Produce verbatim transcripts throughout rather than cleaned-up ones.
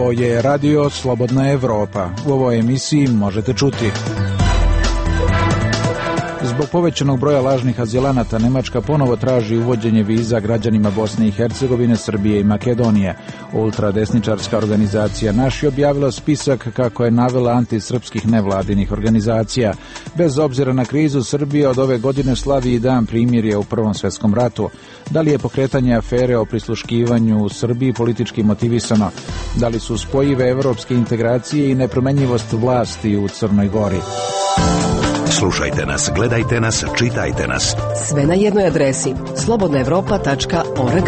Ovo je Radio Slobodna Evropa. U ovoj emisiji možete čuti: zbog povećanog broja lažnih azilanata Nemačka ponovo traži uvođenje viza građanima Bosne i Hercegovine, Srbije i Makedonije. Ultradesničarska organizacija Naš je objavila spisak kako je navela antisrpskih nevladinih organizacija. Bez obzira na krizu, Srbija od ove godine slavi i dan primirja u Prvom svjetskom ratu. Da li je pokretanje afere o prisluškivanju u Srbiji politički motivisano? Da li su spojive evropske integracije i nepromenjivost vlasti u Crnoj Gori? Slušajte nas, gledajte nas, čitajte nas. Sve na jednoj adresi: slobodna evropa tačka org.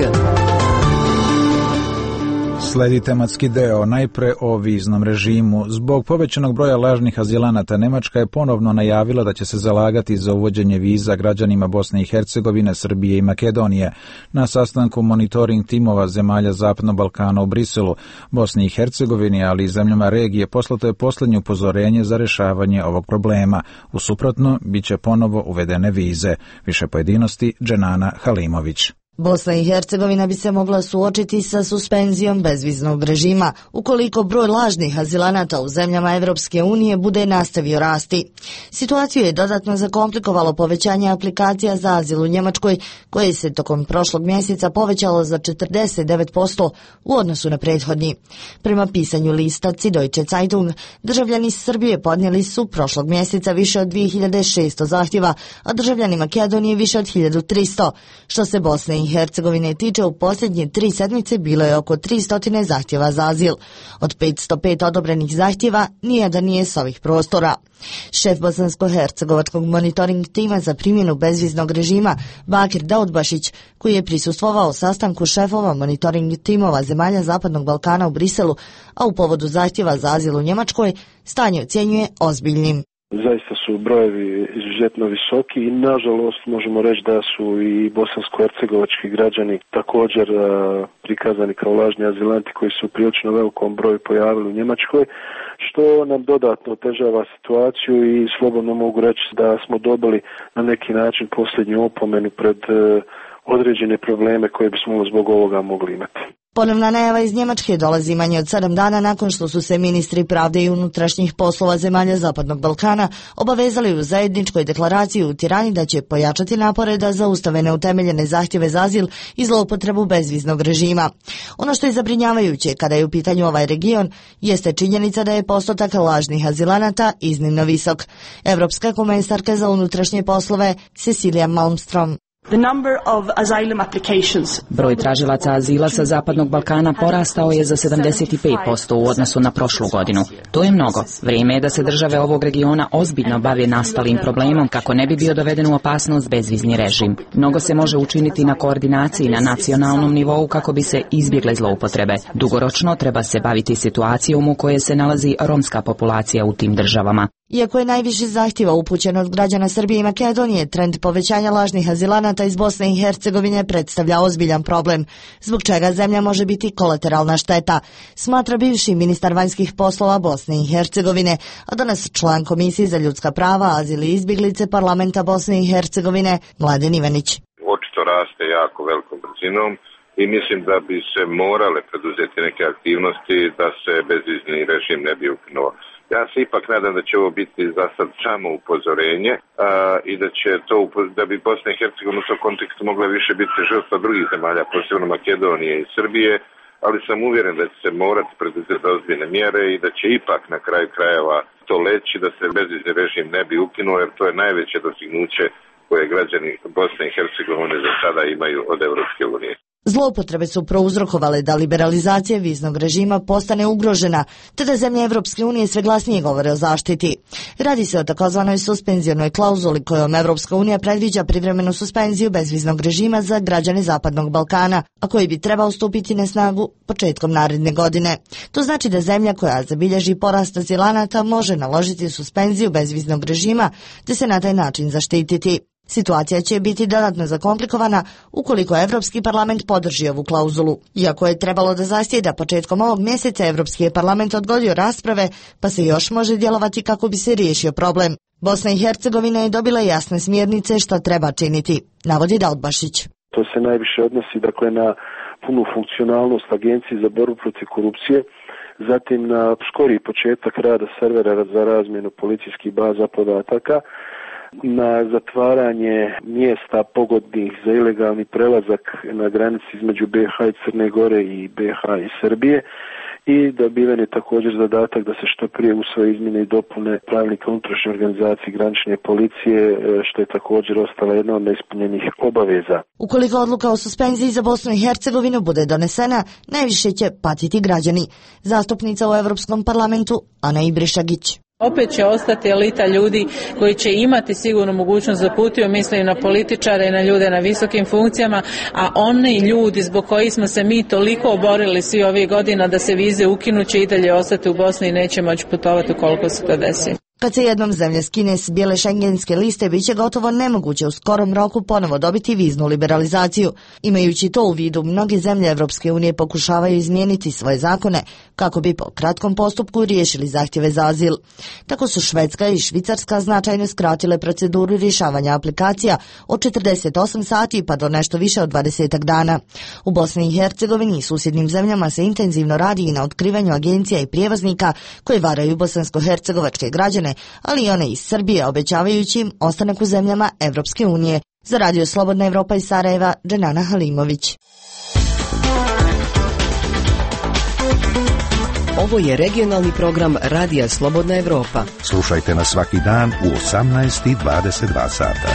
Sledi tematski deo, najpre o viznom režimu. Zbog povećanog broja lažnih azilanata Nemačka je ponovno najavila da će se zalagati za uvođenje viza građanima Bosne i Hercegovine, Srbije i Makedonije. Na sastanku monitoring timova zemalja Zapadnog Balkana u Briselu, Bosni i Hercegovini, ali i zemljama regije, poslato je posljednje upozorenje za rješavanje ovog problema. U suprotno, bit će ponovo uvedene vize. Više pojedinosti, Dženana Halimović. Bosna i Hercegovina bi se mogla suočiti sa suspenzijom bezviznog režima ukoliko broj lažnih azilanata u zemljama Evropske unije bude nastavio rasti. Situaciju je dodatno zakomplikovalo povećanje aplikacija za azil u Njemačkoj, koje se tokom prošlog mjeseca povećalo za četrdeset devet posto u odnosu na prethodni. Prema pisanju lista Süddeutsche Zeitung, državljani Srbije podnijeli su prošlog mjeseca više od dvije hiljade šesto zahtjeva, a državljani Makedonije više od hiljadu tristo. Što se Bosne i Hercegovine tiče, u posljednje tri sedmice bilo je oko tristo zahtjeva za azil. Od petsto pet odobrenih zahtjeva, nijedan nije s ovih prostora. Šef bosansko-hercegovačkog monitoring tima za primjenu bezviznog režima, Bakir Daudbašić, koji je prisustvovao sastanku šefova monitoring timova zemalja Zapadnog Balkana u Briselu, a u povodu zahtjeva za azil u Njemačkoj, stanje ocjenjuje ozbiljnim. Zaista su brojevi izuzetno visoki i nažalost možemo reći da su i bosansko-hercegovački građani također a, prikazani kao lažni azilanti koji su u prilično velikom broju pojavili u Njemačkoj, što nam dodatno otežava situaciju i slobodno mogu reći da smo dobili na neki način posljednju opomenu pred a, određene probleme koje bismo zbog ovoga mogli imati. Ponovna najava iz Njemačke dolazi manje od sedam dana nakon što su se ministri pravde i unutrašnjih poslova zemalja Zapadnog Balkana obavezali u zajedničkoj deklaraciji u Tirani da će pojačati napore da zaustave neutemeljene zahtjeve za azil i zloupotrebu bezviznog režima. Ono što je zabrinjavajuće kada je u pitanju ovaj region jeste činjenica da je postotak lažnih azilanata iznimno visok. Evropska komesarka za unutrašnje poslove Cecilia Malmström. Broj tražilaca azila sa Zapadnog Balkana porastao je za sedamdeset pet posto u odnosu na prošlu godinu. To je mnogo. Vrijeme je da se države ovog regiona ozbiljno bave nastalim problemom kako ne bi bio doveden u opasnost bezvizni režim. Mnogo se može učiniti na koordinaciji na nacionalnom nivou kako bi se izbjegle zloupotrebe. Dugoročno treba se baviti situacijom u kojoj se nalazi romska populacija u tim državama. Iako je najviše zahtjeva upućeno od građana Srbije i Makedonije, trend povećanja lažnih azilanata iz Bosne i Hercegovine predstavlja ozbiljan problem, zbog čega zemlja može biti kolateralna šteta, smatra bivši ministar vanjskih poslova Bosne i Hercegovine, a danas član Komisije za ljudska prava, azil i izbjeglice Parlamenta Bosne i Hercegovine, Mladen Ivanić. Očito raste jako velikom brzinom i mislim da bi se morale preduzeti neke aktivnosti da se bezvizni režim ne bi ukinuo. Ja se ipak nadam da će ovo biti za sad samo upozorenje a, i da će to, da bi Bosna i Hercegovina u tom kontekstu mogla više biti žrtva drugih zemalja, posebno Makedonije i Srbije, ali sam uvjeren da će se morati preduzeti ozbiljne mjere i da će ipak na kraju krajeva to leći da se bezvizni režim ne bi ukinuo, jer to je najveće dostignuće koje građani Bosne i Hercegovine za sada imaju od Evropske unije. Zloupotrebe su prouzrokovale da liberalizacija viznog režima postane ugrožena, te da zemlje Evropske unije sve glasnije govore o zaštiti. Radi se o takozvanoj suspenzionoj klauzuli kojom Evropska unija predviđa privremenu suspenziju bezviznog režima za građane Zapadnog Balkana, a koji bi trebao stupiti na snagu početkom naredne godine. To znači da zemlja koja zabilježi porast azilanata može naložiti suspenziju bezviznog režima, te se na taj način zaštititi. Situacija će biti dodatno zakomplikovana ukoliko Evropski parlament podrži ovu klauzulu. Iako je trebalo da zasjeda početkom ovog mjeseca, Evropski je parlament odgodio rasprave, pa se još može djelovati kako bi se riješio problem. Bosna i Hercegovina je dobila jasne smjernice šta treba činiti, navodi Daudbašić. To se najviše odnosi dakle na punu funkcionalnost Agencije za borbu protiv korupcije, zatim na skori početak rada servera za razmjenu policijskih baza podataka, na zatvaranje mjesta pogodnih za ilegalni prelazak na granici između B H i Crne Gore i B H i Srbije, i dobiven je također zadatak da se što prije usvoje izmjene i dopune pravilnika unutrašnje organizacije granične policije, što je također ostala jedna od neispunjenih obaveza. Ukoliko odluka o suspenziji za Bosnu i Hercegovinu bude donesena, najviše će patiti građani. Zastupnica u Europskom parlamentu Ana Ibrišagić. Opet će ostati elita ljudi koji će imati sigurno mogućnost da putuju, mislim na političare i na ljude na visokim funkcijama, a oni ljudi zbog kojih smo se mi toliko oborili svi ovih godina da se vize ukinu će i dalje ostati u Bosni i neće moći putovati ukoliko se to desi. Kad se jednom zemlja skine s bijele šengenske liste, bit će gotovo nemoguće u skorom roku ponovo dobiti viznu liberalizaciju. Imajući to u vidu, mnoge zemlje Evropske unije pokušavaju izmijeniti svoje zakone kako bi po kratkom postupku riješili zahtjeve za azil. Tako su Švedska i Švicarska značajno skratile proceduru rješavanja aplikacija od četrdeset osam sati pa do nešto više od dvadeset dana. U Bosni i Hercegovini i susjednim zemljama se intenzivno radi i na otkrivanju agencija i prijevoznika koji varaju bosansko-hercegovačke građane, ali i one iz Srbije, obećavajući im ostanak u zemljama Evropske unije. Za Radio Slobodna Evropa iz Sarajeva, Dženana Halimović. Ovo je regionalni program Radija Slobodna Evropa. Slušajte nas svaki dan u osamnaest i dvadeset dva sata.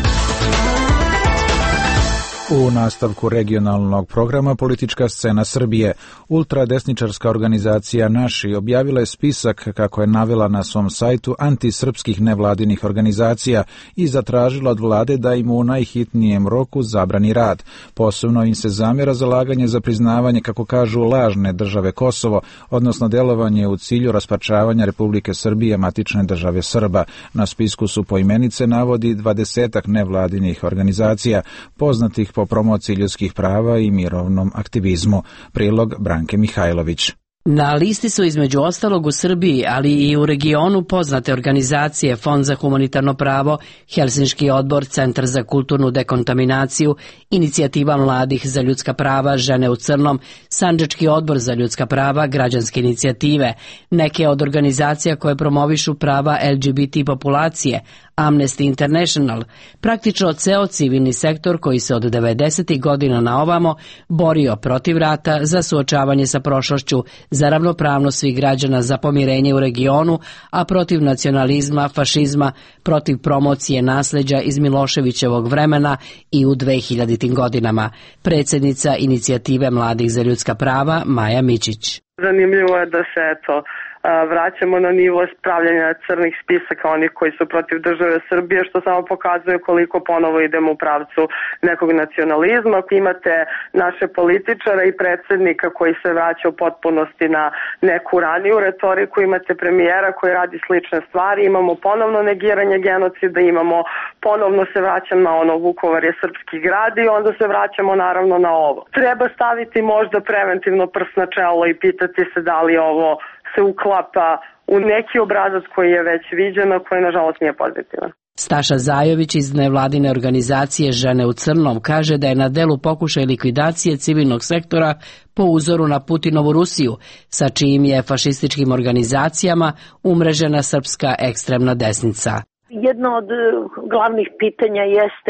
U nastavku regionalnog programa Politička scena Srbije, ultradesničarska organizacija Naši objavila je spisak, kako je navela na svom sajtu, antisrpskih nevladinih organizacija i zatražila od vlade da im u najhitnijem roku zabrani rad. Posebno im se zamjera zalaganje za priznavanje, kako kažu, lažne države Kosovo, odnosno delovanje u cilju rasparčavanja Republike Srbije, matične države Srba. Na spisku su poimenice navodi dvadesetak nevladinih organizacija, poznatih po promociji ljudskih prava i mirovnom aktivizmu. Prilog Branke Mihajlović. Na listi su između ostalog u Srbiji, ali i u regionu poznate organizacije Fond za humanitarno pravo, Helsinški odbor, Centar za kulturnu dekontaminaciju, Inicijativa mladih za ljudska prava, Žene u crnom, Sandžački odbor za ljudska prava, Građanske inicijative, neke od organizacija koje promovišu prava L G B T populacije, Amnesty International, praktično ceo civilni sektor koji se od devedesetih godina na ovamo borio protiv rata, za suočavanje sa prošlošću, za ravnopravnost svih građana, za pomirenje u regionu, a protiv nacionalizma, fašizma, protiv promocije nasleđa iz Miloševićevog vremena i u dvehiljaditim godinama. Predsjednica Inicijative mladih za ljudska prava Maja Mićić. Zanimljivo je da se eto vraćamo na nivo spravljanja crnih spisaka onih koji su protiv države Srbije, što samo pokazuje koliko ponovo idemo u pravcu nekog nacionalizma. Imate naše političare i predsjednika koji se vraća u potpunosti na neku raniju retoriku, imate premijera koji radi slične stvari, imamo ponovno negiranje genocida, imamo ponovno se vraćam na ono Vukovar je srpski grad i onda se vraćamo naravno na ovo. Treba staviti možda preventivno prst na čelo i pitati se da li ovo se uklapa u neki obrazac koji je već viđen, a koji nažalost nije pozitivan. Staša Zajović iz nevladine organizacije Žene u crnom kaže da je na delu pokušaj likvidacije civilnog sektora po uzoru na Putinovu Rusiju, sa čijim je fašističkim organizacijama umrežena srpska ekstremna desnica. Jedno od glavnih pitanja jeste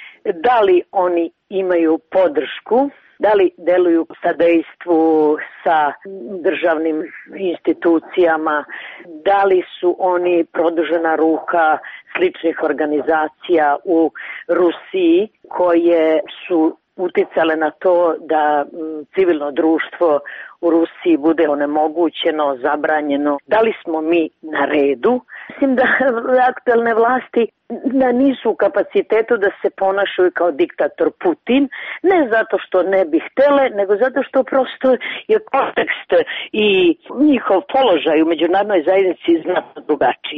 da li oni imaju podršku, da li deluju u sadejstvu sa državnim institucijama, da li su oni produžena ruka sličnih organizacija u Rusiji koje su uticale na to da civilno društvo u Rusiji bude onemogućeno, zabranjeno. Da li smo mi na redu? Mislim da aktualne vlasti da nisu u kapacitetu da se ponašaju kao diktator Putin, ne zato što ne bi htele, nego zato što prosto je kontekst i njihov položaj u međunarodnoj zajednici znatno drugačiji.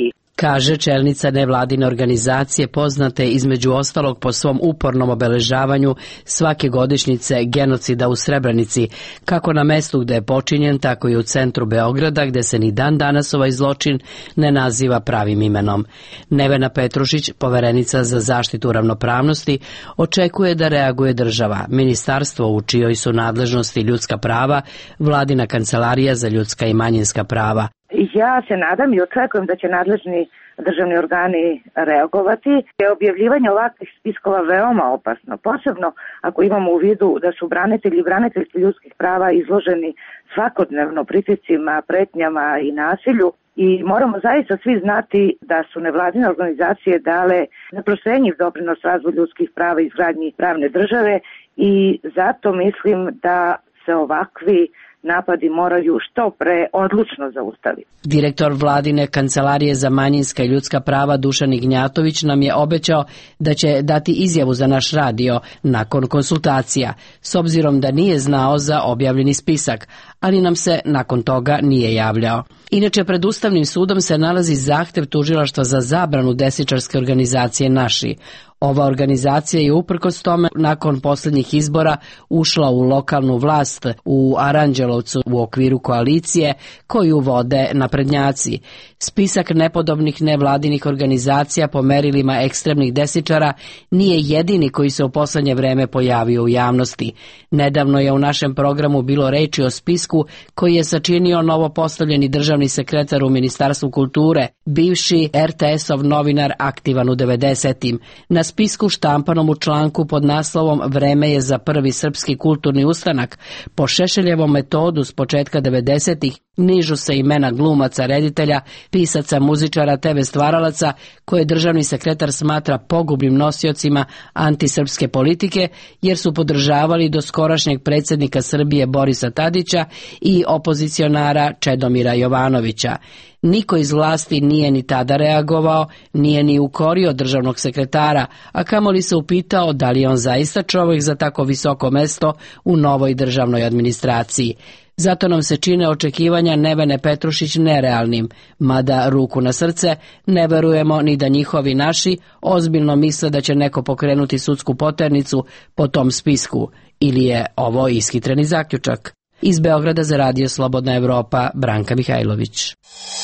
kaže čelnica nevladine organizacije poznate između ostalog po svom upornom obeležavanju svake godišnjice genocida u Srebrenici, kako na mestu gde je počinjen, tako i u centru Beograda, gde se ni dan danas ovaj zločin ne naziva pravim imenom. Nevena Petrušić, poverenica za zaštitu ravnopravnosti, očekuje da reaguje država, ministarstvo u čijoj su nadležnosti ljudska prava, vladina kancelarija za ljudska i manjinska prava. Ja se nadam i očekujem da će nadležni državni organi reagovati. Objavljivanje ovakvih spiskova veoma opasno, posebno ako imamo u vidu da su branitelji i braniteljski ljudskih prava izloženi svakodnevno pritiscima, pretnjama i nasilju. I moramo zaista svi znati da su nevladine organizacije dale neprocenjiv doprinos razvoju ljudskih prava i izgradnji pravne države i zato mislim da se ovakvi napadi moraju što pre odlučno zaustaviti. Direktor vladine kancelarije za manjinska i ljudska prava Dušan Ignjatović nam je obećao da će dati izjavu za naš radio nakon konsultacija, s obzirom da nije znao za objavljeni spisak, ali nam se nakon toga nije javljao. Inače, pred Ustavnim sudom se nalazi zahtev tužilaštva za zabranu desničarske organizacije Naši. Ova organizacija je uprkos tome nakon posljednjih izbora ušla u lokalnu vlast u Aranđelovcu u okviru koalicije koju vode naprednjaci. Spisak nepodobnih nevladinih organizacija po merilima ekstremnih desničara nije jedini koji se u poslednje vreme pojavio u javnosti. Nedavno je u našem programu bilo reči o spisku koji je sačinio novopostavljeni državni sekretar u Ministarstvu kulture, bivši er te esov novinar aktivan u devedesetim. Na spisku štampanom u članku pod naslovom Vreme je za prvi srpski kulturni ustanak po Šešeljevom metodu s početka devedesetih nižu se imena glumaca, reditelja, pisaca, muzičara, te ve stvaralaca koje državni sekretar smatra pogubnim nosiocima antisrpske politike jer su podržavali do skorašnjeg predsjednika Srbije Borisa Tadića i opozicionara Čedomira Jovanovića. Niko iz vlasti nije ni tada reagovao, nije ni ukorio državnog sekretara, a kamoli se upitao da li je on zaista čovjek za tako visoko mesto u novoj državnoj administraciji. Zato nam se čine očekivanja Nevene Petrušić nerealnim, mada ruku na srce ne verujemo ni da njihovi naši ozbiljno misle da će neko pokrenuti sudsku poternicu po tom spisku, ili je ovo ishitreni zaključak. Iz Beograda za Radio Slobodna Evropa, Branka Mihajlović.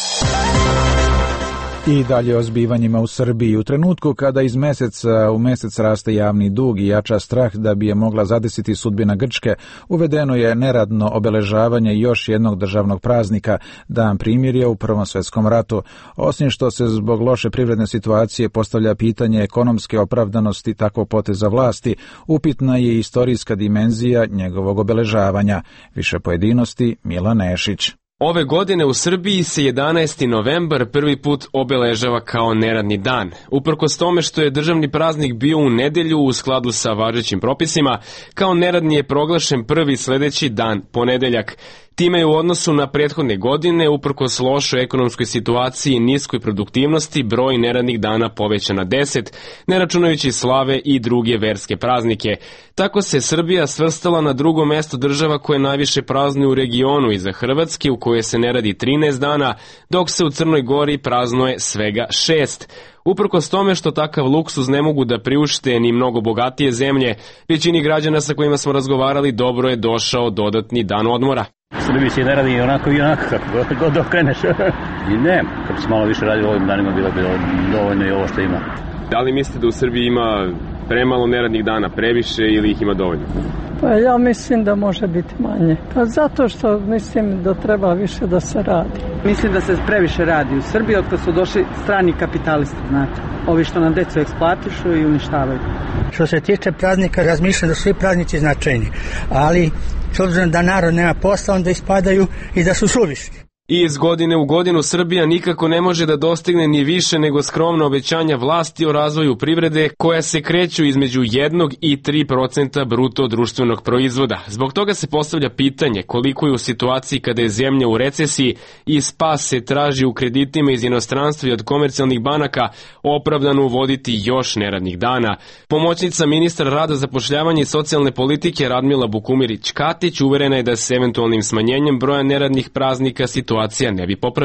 I dalje o zbivanjima u Srbiji. U trenutku kada iz meseca u mesec raste javni dug i jača strah da bi je mogla zadesiti sudbina Grčke, uvedeno je neradno obeležavanje još jednog državnog praznika, Dan primirja u Prvom svetskom ratu. Osim što se zbog loše privredne situacije postavlja pitanje ekonomske opravdanosti takvog poteza vlasti, upitna je istorijska dimenzija njegovog obeležavanja. Više pojedinosti Milan Nešić. Ove godine u Srbiji se jedanaesti novembar prvi put obeležava kao neradni dan. Uprkos tome što je državni praznik bio u nedelju u skladu sa važećim propisima, kao neradni je proglašen prvi sledeći dan, ponedeljak. Time je u odnosu na prethodne godine, uprkos lošoj ekonomskoj situaciji i niskoj produktivnosti, broj neradnih dana povećan na deset, ne računajući slave i druge verske praznike. Tako se Srbija svrstala na drugo mesto država koje najviše praznuje u regionu iza Hrvatske, u kojoj se ne radi trinaest dana, dok se u Crnoj Gori praznuje svega šest. Uprkos tome što takav luksuz ne mogu da priušte ni mnogo bogatije zemlje, većini građana sa kojima smo razgovarali dobro je došao dodatni dan odmora. U Srbiji se ne radi i onako i onako, kako god okreneš. I ne, kad bi se malo više radilo ovim danima, bilo bi dovoljno i ovo što ima. Da li mislite da u Srbiji ima premalo neradnih dana, previše ili ih ima dovoljno? Pa ja mislim da može biti manje. Pa zato što mislim da treba više da se radi. Mislim da se previše radi u Srbiji od kad su došli strani kapitalisti, znate. Ovi što nam decu eksploatišu i uništavaju. Što se tiče praznika, razmišljam da su svi praznici značajni, ali s obzirom da narod nema posla, onda ispadaju i da su suvišni. I iz godine u godinu Srbija nikako ne može da dostigne ni više nego skromna obećanja vlasti o razvoju privrede koja se kreću između jednog i tri procenta bruto društvenog proizvoda. Zbog toga se postavlja pitanje koliko je u situaciji kada je zemlja u recesiji i spas se traži u kreditima iz inostranstva i od komercijalnih banaka opravdano uvoditi još neradnih dana. Pomoćnica ministra rada, zapošljavanja i socijalne politike Radmila Bukumirić-Katić uverena je da se eventualnim smanjenjem broja neradnih praznika situacija ne bi popravila.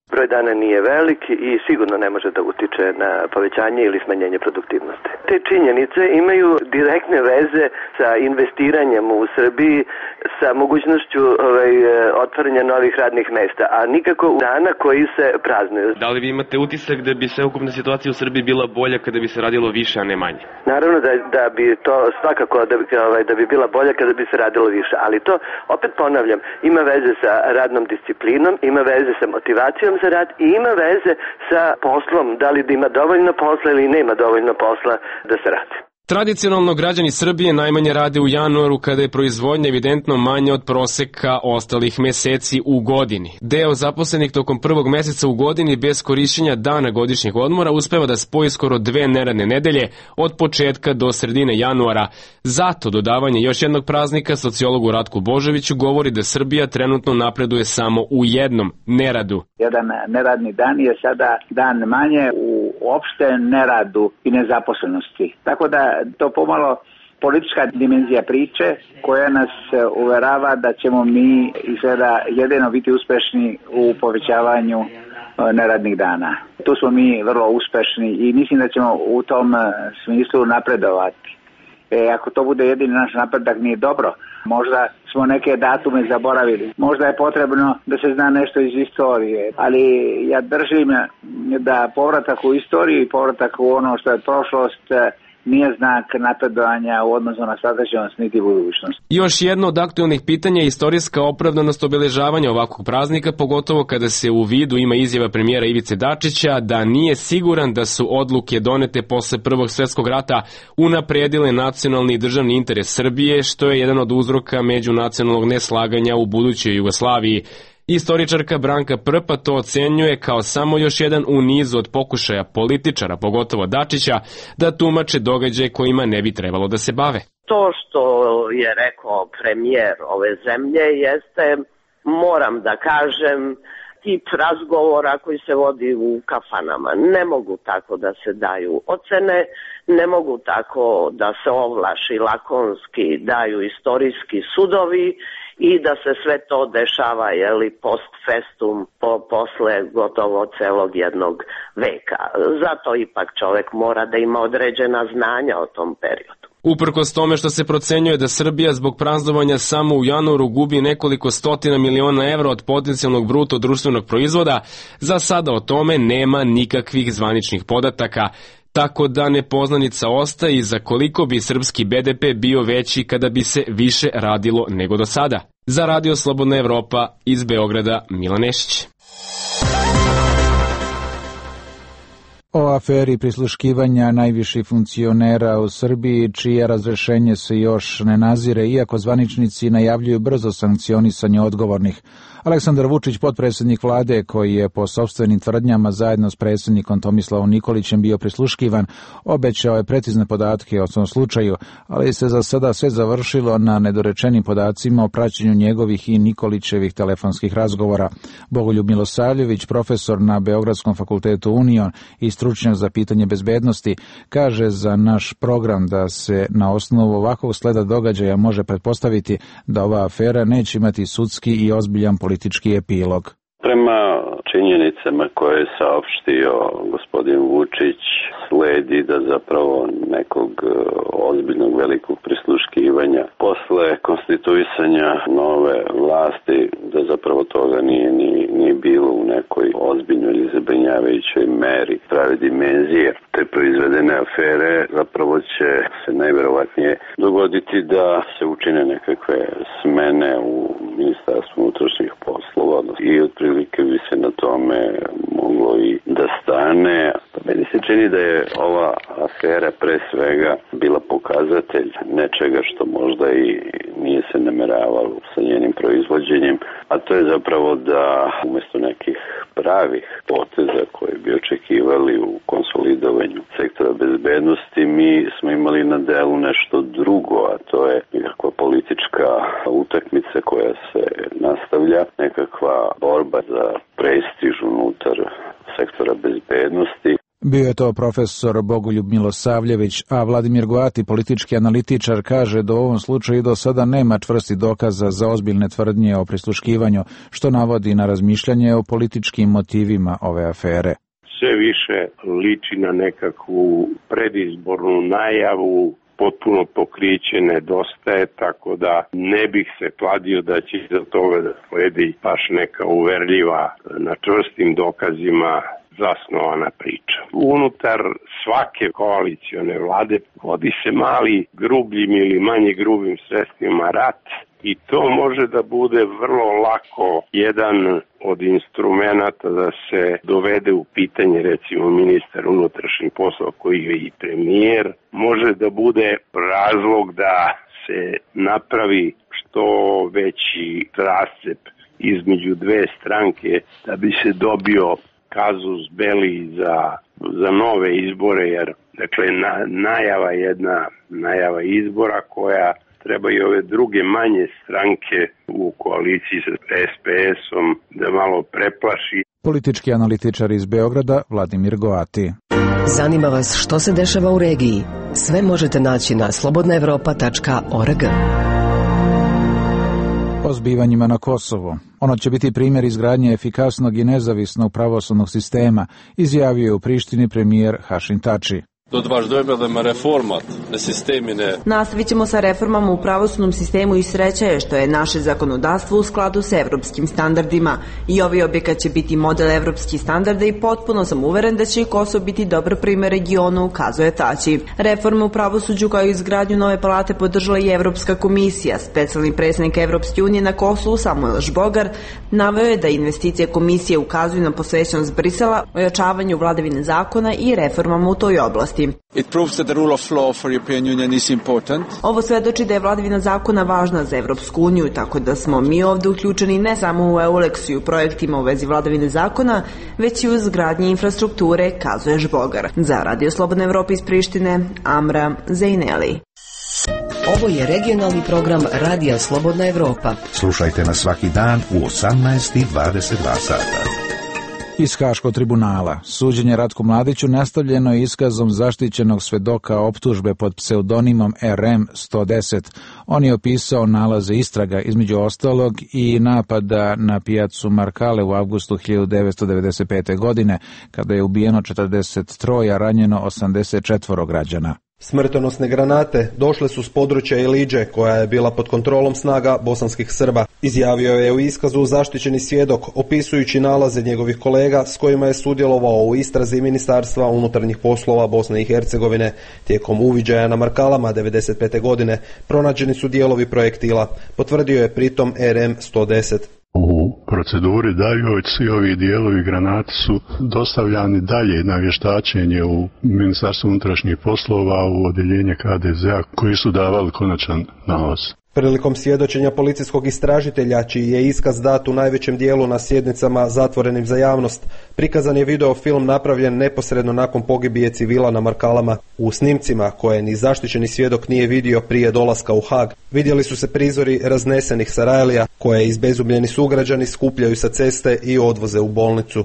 Broj dana nije velik i sigurno ne može da utiče na povećanje ili smanjenje produktivnosti. Te činjenice imaju direktne veze sa investiranjem u Srbiji, sa mogućnošću ovaj, otvaranja novih radnih mesta, a nikako dana koji se praznuju. Da li vi imate utisak da bi sveukupna situacija u Srbiji bila bolja kada bi se radilo više, a ne manje? Naravno da, da bi to svakako da bi, ovaj, da bi bila bolja kada bi se radilo više, ali to, opet ponavljam, ima veze sa radnom disciplinom, ima veze sa motivacijom za rad i ima veze sa poslom, da li da ima dovoljno posla ili nema dovoljno posla da se radi. Tradicionalno građani Srbije najmanje rade u januaru kada je proizvodnja evidentno manja od proseka ostalih meseci u godini. Deo zaposlenih tokom prvog meseca u godini bez korišćenja dana godišnjih odmora uspeva da spoji skoro dve neradne nedelje od početka do sredine januara. Zato dodavanje još jednog praznika sociologu Ratku Božoviću govori da Srbija trenutno napreduje samo u jednom neradu. Jedan neradni dan je sada dan manje u opšte neradu i nezaposlenosti. Tako da to pomalo politička dimenzija priče koja nas uverava da ćemo mi izgleda jedino biti uspešni u povećavanju neradnih dana. Tu smo mi vrlo uspešni i mislim da ćemo u tom smislu napredovati. E, ako to bude jedini naš napredak nije dobro. Možda smo neke datume zaboravili. Možda je potrebno da se zna nešto iz istorije. Ali ja držim da povratak u istoriju i povratak u ono što je prošlost nije znak napredovanja u odnosu na sadašnjost niti budućnost. Još jedno od aktualnih pitanja je istorijska opravdanost obeležavanja ovakvog praznika, pogotovo kada se u vidu ima izjava premijera Ivice Dačića da nije siguran da su odluke donete posle Prvog svetskog rata unapredile nacionalni i državni interes Srbije, što je jedan od uzroka međunacionalnog neslaganja u budućoj Jugoslaviji. Istoričarka Branka Prpa to ocenjuje kao samo još jedan u nizu od pokušaja političara, pogotovo Dačića, da tumače događaje kojima ne bi trebalo da se bave. To što je rekao premijer ove zemlje jeste, moram da kažem, tip razgovora koji se vodi u kafanama. Ne mogu tako da se daju ocene, ne mogu tako da se ovlaši lakonski daju istorijski sudovi i da se sve to dešava, jeli, post festum, po, posle gotovo celog jednog veka. Zato ipak čovek mora da ima određena znanja o tom periodu. Uprkos tome što se procenjuje da Srbija zbog praznovanja samo u januaru gubi nekoliko stotina miliona evra od potencijalnog bruto društvenog proizvoda, za sada o tome nema nikakvih zvaničnih podataka, tako da nepoznanica ostaje i za koliko bi srpski be de pe bio veći kada bi se više radilo nego do sada. Za Radio Slobodna Evropa iz Beograda, Milan Nešić. O aferi prisluškivanja najviših funkcionera u Srbiji, čije razrešenje se još ne nazire, iako zvaničnici najavljuju brzo sankcionisanje odgovornih. Aleksandar Vučić, potpredsjednik vlade, koji je po sopstvenim tvrdnjama zajedno s predsjednikom Tomislavom Nikolićem bio prisluškivan, obećao je precizne podatke o tom slučaju, ali se za sada sve završilo na nedorečenim podacima o praćenju njegovih i Nikolićevih telefonskih razgovora. Bogoljub Milosavljević, profesor na Beogradskom fakultetu Union i stručnjak za pitanje bezbednosti, kaže za naš program da se na osnovu ovakvog sleda događaja može pretpostaviti da ova afera neće imati sudski i ozbiljan politički epilog. Prema činjenicama koje je saopštio gospodin Vučić, sledi da zapravo nekog ozbiljnog velikog prisluškivanja posle konstituisanja nove vlasti, da zapravo toga nije ni, ni bilo u nekoj ozbiljnoj ili zabrinjavajućoj meri prave dimenzije. Te proizvedene afere zapravo će se najverovatnije dogoditi da se učine nekakve smene u Ministarstvu unutrašnjih poslova i otprilike bi se na tome moglo i da stane. Pa meni se čini da je ova afera pre svega bila pokazatelj nečega što možda i nije se nameravalo sa njenim proizvođenjem, a to je zapravo da umjesto nekih pravih poteza koje bi očekivali u konsolidovanju sektora bezbednosti, mi smo imali na delu nešto drugo, a to je nekakva politička utakmica koja se nastavlja, nekakva borba za prestiž unutar sektora bezbednosti. Bio je to profesor Bogoljub Milosavljević, a Vladimir Goati, politički analitičar, kaže da u ovom slučaju do sada nema čvrsti dokaza za ozbiljne tvrdnje o prisluškivanju, što navodi na razmišljanje o političkim motivima ove afere. Sve više liči na nekakvu predizbornu najavu, potpuno pokriće nedostaje, tako da ne bih se kladio da će za toga da sledi baš neka uverljiva, na čvrstim dokazima zasnovana priča. Unutar svake koalicione vlade vodi se mali grubljim ili manje grubim sredstvima rat i to može da bude vrlo lako jedan od instrumenata da se dovede u pitanje, recimo ministar unutrašnjih poslova koji je i premijer, može da bude razlog da se napravi što veći rascep između dve stranke da bi se dobio kazus belli za, za nove izbore, jer dakle na, najava jedna najava izbora koja treba i ove druge manje stranke u koaliciji sa es pe esom da malo preplaši. Politički analitičar iz Beograda Vladimir Goati. Zanima vas što se dešava u regiji? Sve možete naći na slobodna evropa tačka org. O zbivanjima na Kosovu. Ono će biti primjer izgradnje efikasnog i nezavisnog pravosudnog sistema, izjavio je u Prištini premijer Hašim Tači. Nastavit ćemo sa reformama u pravosudnom sistemu i sreća je što je naše zakonodavstvo u skladu sa evropskim standardima. I ovaj objekat će biti model evropskih standarda i potpuno sam uveren da će i Kosovo biti dobar primjer regionu, ukazuje Tači. Reforme u pravosuđu kao i izgradnju nove palate podržala i Evropska komisija. Specijalni predstavnik Evropske unije na Kosovu Samuel Žbogar naveo je da investicije komisije ukazuju na posvećenost Brisela, ojačavanju vladavine zakona i reformama u toj oblasti. Ovo svedoči da je vladavina zakona važna za Evropsku uniju, tako da smo mi ovde uključeni ne samo u EULEX-u i u projektima u vezi vladavine zakona, već i u izgradnji infrastrukture, kazuje Žbogar. Za Radio Slobodna Evropa iz Prištine, Amra Zejneli. Ovo je regionalni program Radija Slobodna Evropa. Slušajte nas svaki dan u osamnaest i dvadeset dva sata. Iz Haškog tribunala. Suđenje Ratku Mladiću nastavljeno je iskazom zaštićenog svedoka optužbe pod pseudonimom er em sto deset. On je opisao nalaze istraga, između ostalog i napada na pijacu Markale u avgustu hiljadu devetsto devedeset pete. godine, kada je ubijeno četrdeset tri, a ranjeno osamdeset četiri građana. Smrtonosne granate došle su s područja Iliđe, koja je bila pod kontrolom snaga bosanskih Srba. Izjavio je u iskazu zaštićeni svjedok, opisujući nalaze njegovih kolega s kojima je sudjelovao u istrazi Ministarstva unutarnjih poslova Bosne i Hercegovine. Tijekom uviđaja na Markalama devedeset pete. godine pronađeni su dijelovi projektila, potvrdio je pritom er em sto deset. U proceduri dalje svi ovi dijelovi granati su dostavljani dalje na vještačenje u Ministarstvo unutrašnjih poslova, u odjeljenje ka de zea koji su davali konačan nalaz. Prilikom svjedočenja policijskog istražitelja, čiji je iskaz dat u najvećem dijelu na sjednicama zatvorenim za javnost, prikazan je video film napravljen neposredno nakon pogibije civila na Markalama. U snimcima, koje ni zaštićeni svjedok nije vidio prije dolaska u Hag, vidjeli su se prizori raznesenih sarajlija, koje izbezumljeni sugrađani skupljaju sa ceste i odvoze u bolnicu.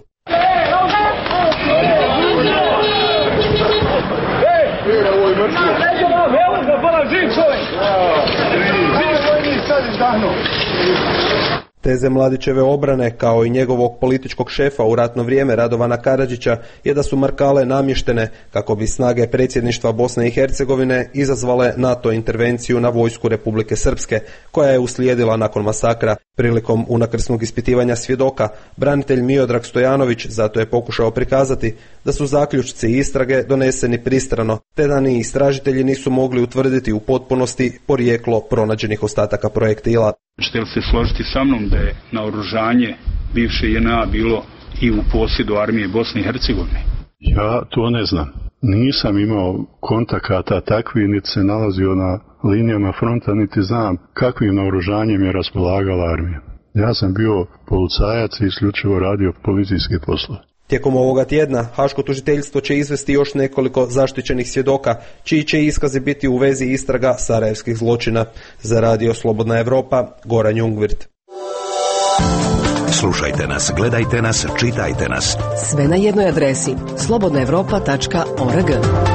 Teze Mladićeve obrane, kao i njegovog političkog šefa u ratno vrijeme Radovana Karadžića, je da su Markale namještene kako bi snage predsjedništva Bosne i Hercegovine izazvale NATO intervenciju na vojsku Republike Srpske, koja je uslijedila nakon masakra. Prilikom unakrsnog ispitivanja svjedoka, branitelj Miodrag Stojanović zato je pokušao prikazati da su zaključci istrage doneseni pristrano, te da ni istražitelji nisu mogli utvrditi u potpunosti porijeklo pronađenih ostataka projektila. Ćete li se složiti sa mnom da je naoružanje bivše je en a bilo i u posjedu armije Bosne i Hercegovine? Ja to ne znam. Nisam imao kontakata takvi, niti se nalazio na linijama fronta, niti znam kakvim naoružanjem je raspolagala armija. Ja sam bio policajac i isključivo radio policijske poslove. Tijekom ovoga tjedna Haško tužiteljstvo će izvesti još nekoliko zaštićenih svjedoka, čiji će iskazi biti u vezi istraga sarajevskih zločina. Za Radio Slobodna Evropa, Goran Jungvirt. Slušajte nas, gledajte nas, čitajte nas. Sve na jednoj adresi slobodna evropa tačka org.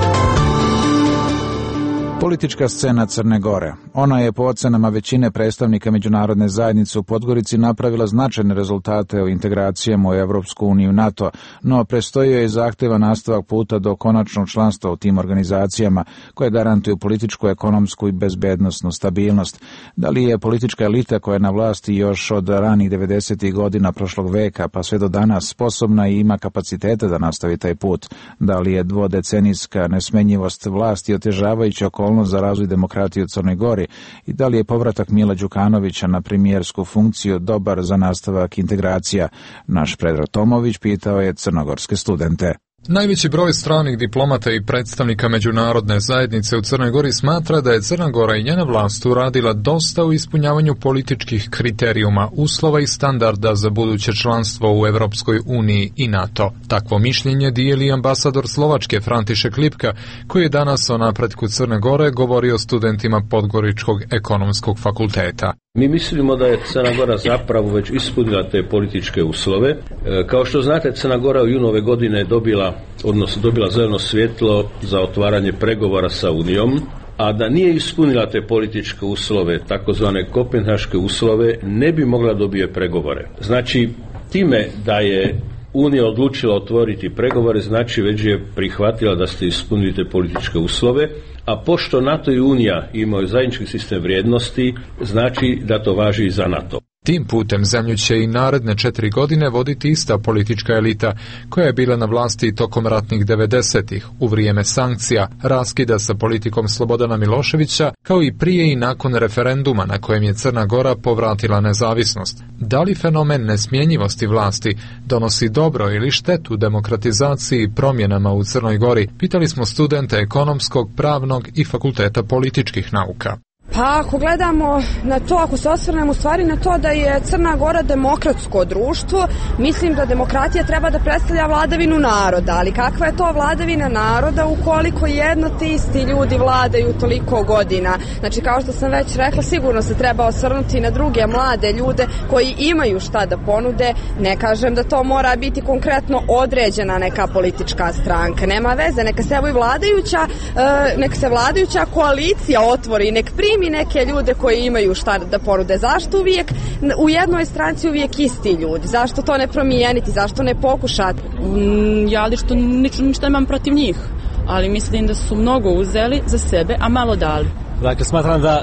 Politička scena Crne Gore. Ona je po ocenama većine predstavnika međunarodne zajednice u Podgorici napravila značajne rezultate o integracijama u Evropsku uniju i NATO, no prestojio je zahtevan nastavak puta do konačnog članstva u tim organizacijama koje garantuju političku, ekonomsku i bezbednosnu stabilnost. Da li je politička elita koja je na vlasti još od ranih devedesetih godina prošlog veka pa sve do danas sposobna i ima kapacitete da nastavi taj put? Da li je dvodecenijska nesmenjivost vlasti otežavajuća okolnost za razvoj demokratije u Crnoj Gori i da li je povratak Mila Đukanovića na premijersku funkciju dobar za nastavak integracija? Naš Predrag Tomović pitao je crnogorske studente. Najveći broj stranih diplomata i predstavnika međunarodne zajednice u Crnoj Gori smatra da je Crna Gora i njena vlast uradila dosta u ispunjavanju političkih kriterijuma, uslova i standarda za buduće članstvo u Evropskoj uniji i NATO. Takvo mišljenje dijeli ambasador Slovačke František Lipka, koji je danas o napretku Crne Gore govorio studentima Podgoričkog ekonomskog fakulteta. Mi mislimo da je Crna Gora zapravo već ispunila te političke uslove. Kao što znate, Crna Gora u junu ove godine dobila, odnosno dobila zeleno svjetlo za otvaranje pregovora sa Unijom, a da nije ispunila te političke uslove, takozvane kopenhaške uslove, ne bi mogla dobije pregovore. Znači, time da je Unija odlučila otvoriti pregovore, znači već je prihvatila da ste ispunili te političke uslove, a pošto NATO i Unija imaju zajednički sistem vrijednosti, znači da to važi i za NATO. Tim putem zemlju će i naredne četiri godine voditi ista politička elita koja je bila na vlasti tokom ratnih devedesetih, u vrijeme sankcija, raskida sa politikom Slobodana Miloševića, kao i prije i nakon referenduma na kojem je Crna Gora povratila nezavisnost. Da li fenomen nesmjenjivosti vlasti donosi dobro ili štetu demokratizaciji i promjenama u Crnoj Gori, pitali smo studente ekonomskog, pravnog i fakulteta političkih nauka. Pa ako gledamo na to, ako se osvrnemo u stvari na to da je Crna Gora demokratsko društvo, mislim da demokratija treba da predstavlja vladavinu naroda, ali kakva je to vladavina naroda ukoliko jedno te isti ljudi vladaju toliko godina? Znači, kao što sam već rekla, sigurno se treba osvrnuti na druge mlade ljude koji imaju šta da ponude. Ne kažem da to mora biti konkretno određena neka politička stranka, nema veze, neka se evo i vladajuća, neka se vladajuća koalicija otvori, nek primi mi neke ljude koji imaju šta da ponude. Zašto uvijek u jednoj stranci uvijek isti ljudi? Zašto to ne promijeniti? Zašto ne pokušati? Mm, ja lično ništa nemam protiv njih, ali mislim da su mnogo uzeli za sebe, a malo dali. Dakle, smatram da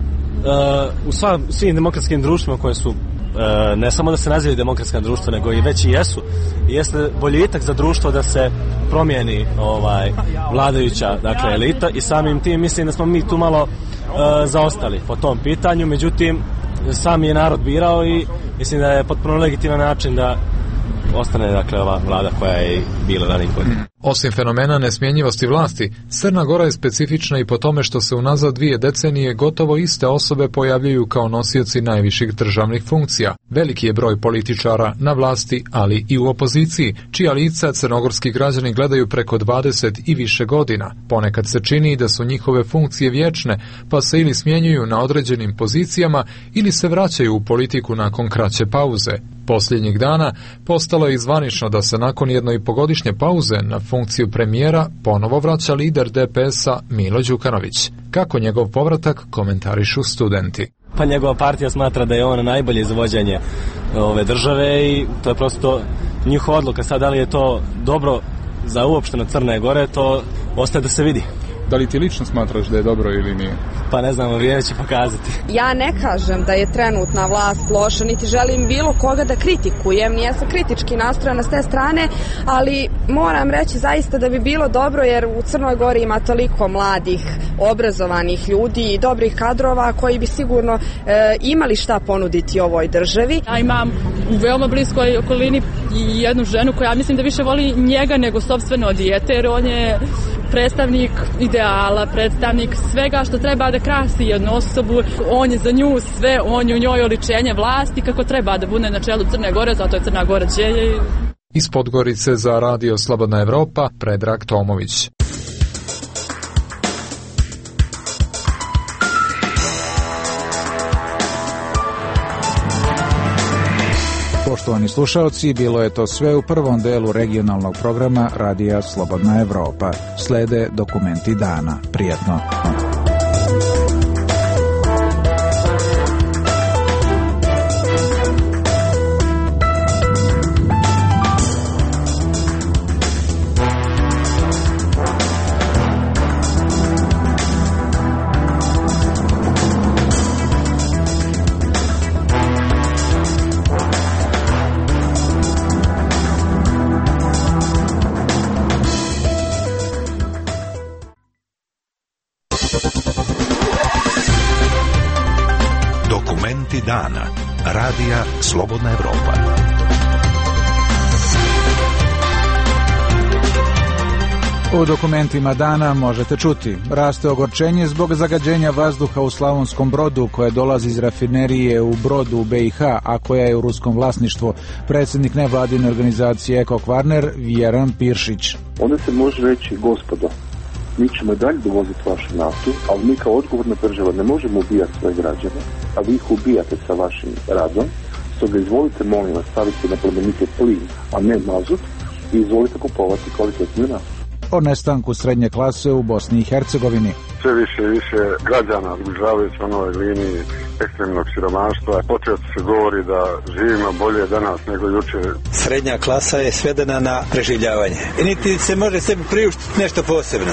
uh, u sva, svim demokratskim društvima koje su uh, ne samo da se nazivaju demokratska društva, nego i već i jesu, jeste boljitak za društvo da se promijeni ovaj, vladajuća, dakle, elita, i samim tim mislim da smo mi tu malo Uh, zaostali po tom pitanju, međutim sam je narod birao i mislim da je potpuno legitiman način da ostane, dakle, ova vlada koja je bila ranih godina. Osim fenomena nesmjenjivosti vlasti, Crna Gora je specifična i po tome što se unazad dvije decenije gotovo iste osobe pojavljuju kao nosioci najviših državnih funkcija. Veliki je broj političara na vlasti, ali i u opoziciji, čija lica crnogorski građani gledaju preko dvadeset i više godina. Ponekad se čini da su njihove funkcije vječne, pa se ili smjenjuju na određenim pozicijama ili se vraćaju u politiku nakon kraće pauze. Posljednjih dana postalo je zvanično da se nakon jednoipogodišnje pauze na funkciju premijera ponovo vraća lider D P S-a Milo Đukanović. Kako njegov povratak komentarišu studenti? Pa njegova partija smatra da je on najbolje za vođenje ove države i to je prosto njihova odluka. Sad, da li je to dobro za uopšteno Crne Gore, to ostaje da se vidi. Da li ti lično smatraš da je dobro ili nije? Pa ne znam, vrijeme će pokazati. Ja ne kažem da je trenutna vlast loša, niti želim bilo koga da kritikujem, nije sam kritički nastrojena s te strane, ali moram reći zaista da bi bilo dobro, jer u Crnoj Gori ima toliko mladih, obrazovanih ljudi i dobrih kadrova koji bi sigurno e, imali šta ponuditi ovoj državi. Ja imam u veoma bliskoj okolini jednu ženu koja mislim da više voli njega nego sopstveno dijete, jer on je predstavnik ideala, predstavnik svega što treba da krasi jednu osobu. On je za nju sve, on je u njoj oličenje vlasti kako treba da bude na čelu Crne Gore, zato je Crna Gora djelje. Iz Podgorice za Radio Slobodna Evropa, Predrag Tomović. Poštovani slušalci, bilo je to sve u prvom delu regionalnog programa Radija Slobodna Evropa. Slede dokumenti dana. Prijatno. Dana. Radija Slobodna Evropa. U dokumentima dana možete čuti: raste ogorčenje zbog zagađenja vazduha u Slavonskom Brodu koje dolazi iz rafinerije u Brodu u B i H, a koja je u ruskom vlasništvu. Predsjednik nevladine organizacije Eko Kvarner Vjeran Piršić. Onda se može reći: gospodo, mi ćemo dalje dovoziti vašu naftu, ali mi kao odgovorna država ne možemo ubijati svoje građane, a vi ih ubijate sa vašim radom. Stoga izvolite, molim vas, staviti na plemenite plin, a ne mazut, i izvolite kupovati kvalitetnu naftu. O nestanku srednje klase u Bosni i Hercegovini. Sve više i više građana zbližavaju se na ovoj liniji ekstremnog siromaštva. Počesto se govori da živimo bolje danas nego juče. Srednja klasa je svedena na preživljavanje. I niti se može sebi priuštiti nešto posebno.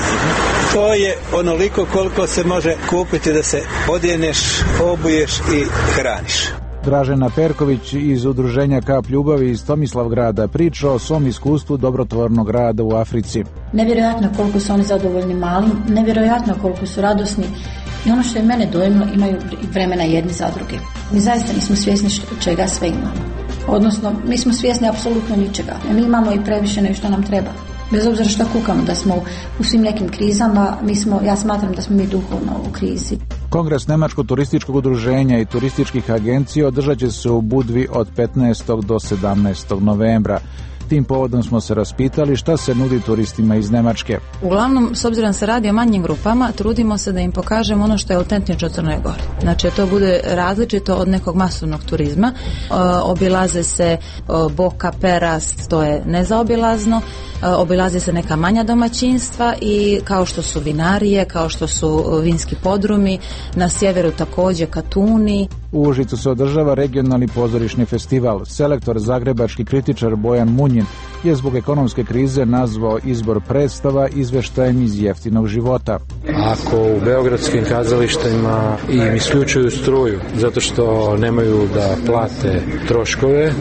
To je onoliko koliko se može kupiti da se odjeneš, obuješ i hraniš. Dražena Perković iz udruženja Kap ljubavi iz Tomislavgrada priča o svom iskustvu dobrotvornog rada u Africi. Nevjerojatno koliko su oni zadovoljni malim, nevjerojatno koliko su radosni i ono što je mene dojmilo, imaju vremena jedni za druge. Mi zaista nismo svjesni što, čega sve imamo. Odnosno, mi smo svjesni apsolutno ničega. Mi imamo i previše nego što nam treba. Bez obzira što kukamo da smo u svim nekim krizama, mi smo, ja smatram da smo mi duhovno u krizi. Kongres Nemačkog turističkog udruženja i turističkih agencija održat će se u Budvi od petnaestog do sedamnaestog novembra. Tim povodom smo se raspitali šta se nudi turistima iz Nemačke. Uglavnom, s obzirom se radi o manjim grupama, trudimo se da im pokažemo ono što je autentično u Crnoj Gori. Znači, to bude različito od nekog masovnog turizma. E, obilaze se e, Boka, Perast, to je nezaobilazno. E, obilaze se neka manja domaćinstva i kao što su vinarije, kao što su vinski podrumi, na sjeveru također Katuni. U Užicu se održava regionalni pozorišni festival. Selektor zagrebački kritičar Bojan Munjin je zbog ekonomske krize nazvao izbor predstava izveštajem iz jeftinog života. Ako u beogradskim kazalištima im isključuju struju zato što nemaju da plate troškove,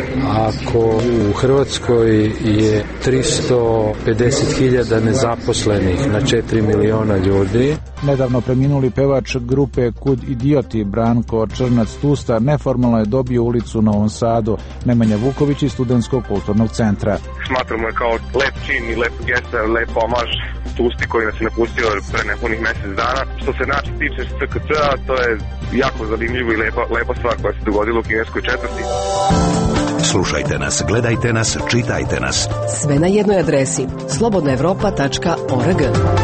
ako u Hrvatskoj je tristo pedeset hiljada nezaposlenih na četiri miliona ljudi. Nedavno preminuli pevač grupe Kud idioti Branko Črnac-Tusta neformalno je dobio ulicu u Novom Sadu. Nemanja Vuković iz Studentskog kulturnog centra. Smatramo je kao lep čin i lep gesta, lep omaž Tusti koji nas je napustio pre nepunih mjesec dana. Što se nas tiče S K C-a, to je jako zanimljivo i lepa, lepa stvar koja se dogodila u kineskoj četvrti. Slušajte nas, gledajte nas, čitajte nas. Sve na jednoj adresi slobodna evropa tačka org.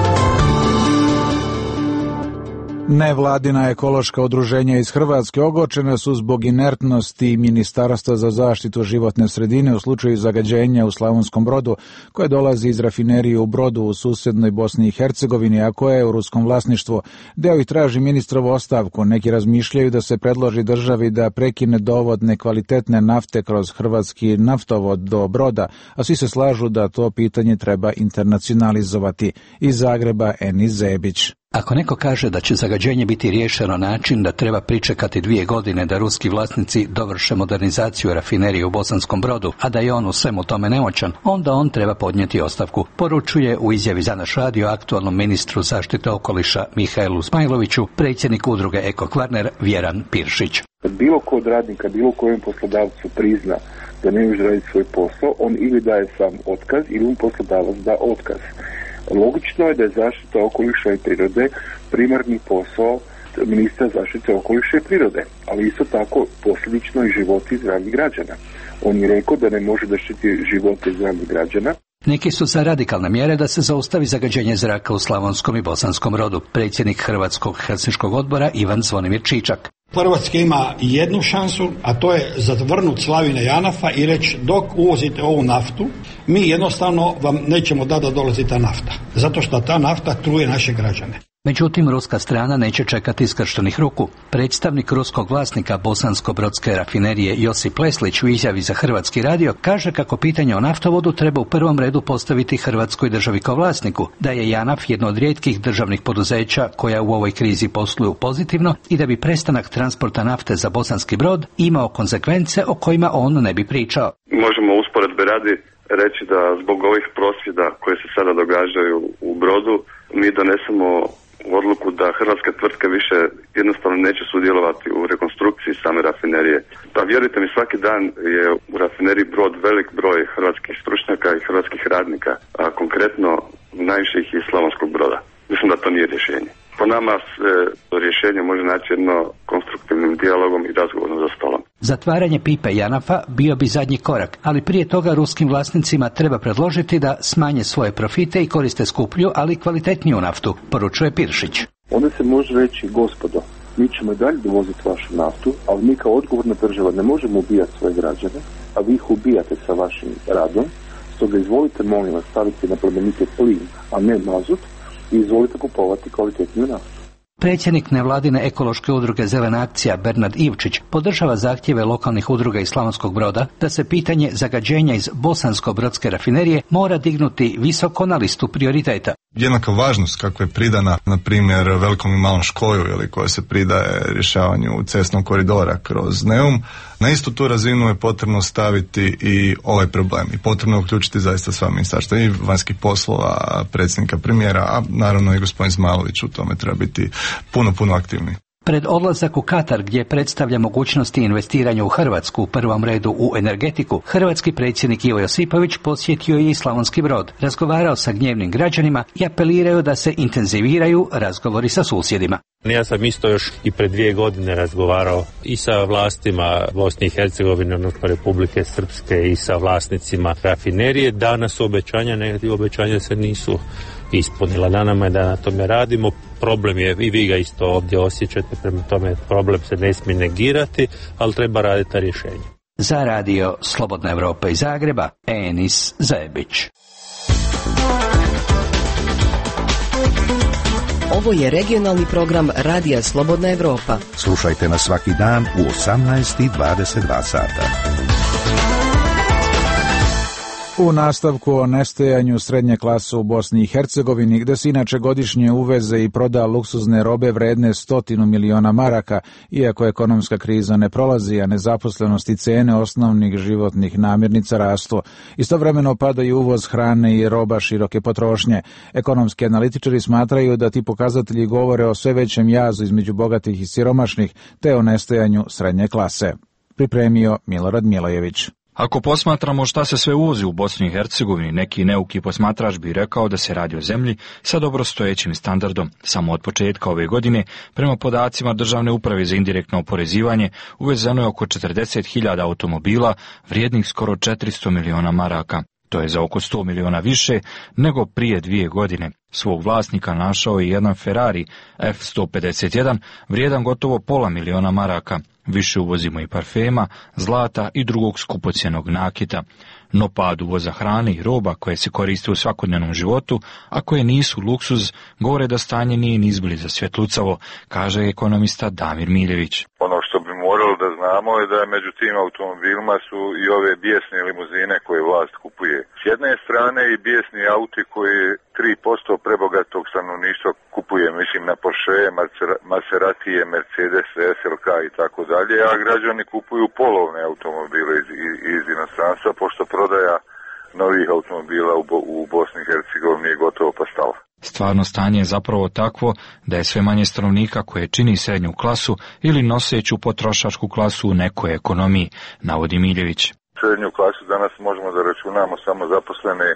Nevladina ekološka udruženja iz Hrvatske ogorčena su zbog inertnosti Ministarstva za zaštitu životne sredine u slučaju zagađenja u Slavonskom Brodu, koje dolazi iz rafinerije u Brodu u susednoj Bosni i Hercegovini, a koja je u ruskom vlasništvu. Deo ih traži ministrovu ostavku. Neki razmišljaju da se predloži državi da prekine dovod nekvalitetne nafte kroz hrvatski naftovod do Broda, a svi se slažu da to pitanje treba internacionalizovati. Iz Zagreba Enis Zebić. Ako neko kaže da će zagađenje biti riješeno na način da treba pričekati dvije godine da ruski vlasnici dovrše modernizaciju rafinerije u Bosanskom Brodu, a da je on u svemu tome nemoćan, onda on treba podnijeti ostavku, poručuje u izjavi za naš radio aktualnom ministru zaštite okoliša Mihajlu Zmajloviću predsjednik udruge Eko Kvarner Vjeran Piršić. Kad bilo ko od radnika, bilo kojem poslodavcu prizna da ne može raditi svoj posao, on ili daje sam otkaz ili mu poslodavac da otkaz. Logično je da je zaštita okoliša i prirode primarni posao ministra zaštite okoliša i prirode, ali isto tako posljedično i životi i zdravlje građana. On je rekao da ne može da štiti živote i zdravlje građana. Neki su za radikalne mjere da se zaustavi zagađenje zraka u Slavonskom i Bosanskom Brodu. Predsjednik Hrvatskog helsinškog odbora Ivan Zvonimir Čičak. Hrvatska ima jednu šansu, a to je zavrnuti slavine Janafa i reći dok uvozite ovu naftu, mi jednostavno vam nećemo dati da dolazi ta nafta. Zato što ta nafta truje naše građane. Međutim, ruska strana neće čekati skrštenih ruku. Predstavnik ruskog vlasnika Bosansko-brodske rafinerije Josip Leslić u izjavi za Hrvatski radio kaže kako pitanje o naftovodu treba u prvom redu postaviti Hrvatskoj državi kao vlasniku, da je Janaf jedno od rijetkih državnih poduzeća koja u ovoj krizi posluju pozitivno i da bi prestanak transporta nafte za Bosanski Brod imao konsekvence o kojima on ne bi pričao. Možemo usporedbe radi reći da zbog ovih prosvjeda koje se sada događaju u Brodu mi donesemo odluku da hrvatske tvrtke više jednostavno neće sudjelovati u rekonstrukciji same rafinerije. Pa vjerujte mi, svaki dan je u rafineriji Brod velik broj hrvatskih stručnjaka i hrvatskih radnika, a konkretno najviše ih iz Slavonskog Broda. Mislim da to nije rješenje. Po nama se rješenje može naći jedno konstruktivnim dijalogom i razgovorom za stolom. Zatvaranje pipe Janafa bio bi zadnji korak, ali prije toga ruskim vlasnicima treba predložiti da smanje svoje profite i koriste skuplju, ali kvalitetniju naftu, poručuje Piršić. Onda se može reći, gospodo, mi ćemo i dalje dovoziti vašu naftu, ali mi kao odgovorna država ne možemo ubijati svoje građane, a vi ih ubijate sa vašim radom, stoga izvolite, molim vas, staviti na plemenite plin, a ne mazut, i izvolite kupovati kvalitetniju naftu. Predsjednik nevladine ekološke udruge Zelena akcija Bernard Ivčić podržava zahtjeve lokalnih udruga iz Slavonskog Broda da se pitanje zagađenja iz Bosansko-brodske rafinerije mora dignuti visoko na listu prioriteta. Jednaka važnost kakva je pridana, na primjer, velikom i malom škoju ili koja se pridaje rješavanju cestnog koridora kroz Neum, na istu tu razinu je potrebno staviti i ovaj problem i potrebno uključiti zaista sva ministarstva i vanjskih poslova, predsjednika premijera, a naravno i gospodin Zmajlović u tome treba biti puno, puno aktivniji. Pred odlazak u Katar, gdje predstavlja mogućnosti investiranja u Hrvatsku, u prvom redu u energetiku, hrvatski predsjednik Ivo Josipović posjetio je i Slavonski Brod, razgovarao sa gnjevnim građanima i apelirao da se intenziviraju razgovori sa susjedima. Ja sam isto još i pred dvije godine razgovarao i sa vlastima Bosne i Hercegovine, odnosno Republike Srpske, i sa vlasnicima rafinerije. Danas obećanja, negativne obećanja se nisu ispunila. Na nama je da na tome radimo. Problem je, i vi ga isto ovdje osjećate, prema tome problem se ne smije negirati, ali treba raditi na rješenje. Za radio Slobodna Evropa iz Zagreba, Enis Zajebić. Ovo je regionalni program Radija Slobodna Evropa. Slušajte nas svaki dan u osamnaest i dvadeset dva sata. U nastavku o nestajanju srednje klase u Bosni i Hercegovini, gde se inače godišnje uveze i proda luksuzne robe vredne stotinu miliona maraka, iako ekonomska kriza ne prolazi, a nezaposlenost i cene osnovnih životnih namirnica rastu. Istovremeno pada i uvoz hrane i roba široke potrošnje. Ekonomski analitičari smatraju da ti pokazatelji govore o sve većem jazu između bogatih i siromašnih, te o nestajanju srednje klase. Pripremio Milorad Milojević. Ako posmatramo šta se sve uvozi u Bosni i Hercegovini, neki neuki posmatrač bi rekao da se radi o zemlji sa dobrostojećim standardom. Samo od početka ove godine, prema podacima Državne uprave za indirektno oporezivanje, uvezeno je oko četrdeset hiljada automobila vrijednih skoro četiristo miliona maraka. To je za oko sto miliona više nego prije dvije godine. Svog vlasnika našao je jedan Ferrari F sto pedeset jedan vrijedan gotovo pola miliona maraka. Više uvozimo i parfema, zlata i drugog skupocjenog nakita. No pad uvoza hrane i roba koje se koriste u svakodnevnom životu, a koje nisu luksuz, govore da stanje nije ni izbliza svjetlucavo, kaže ekonomista Damir Miljević. Ono što bi morali da znamo je da među tim automobilima su i ove bijesne limuzine koje vlast kupuje. S jedne strane i bijesni auti koji tri posto prebogatog stanovništva kupuje, mislim na Porsche, Maseratije, Mercedes, S L K i tako dalje, a građani kupuju polovne automobile iz, iz inostranstva, pošto prodaja novih automobila u, Bo, u Bosni i Hercegovini je gotovo pa stala. Stvarno stanje je zapravo takvo da je sve manje stanovnika koje čini srednju klasu ili noseću potrošačku klasu u nekoj ekonomiji, navodi Miljević. Srednju klasu danas možemo da računamo samo zaposlene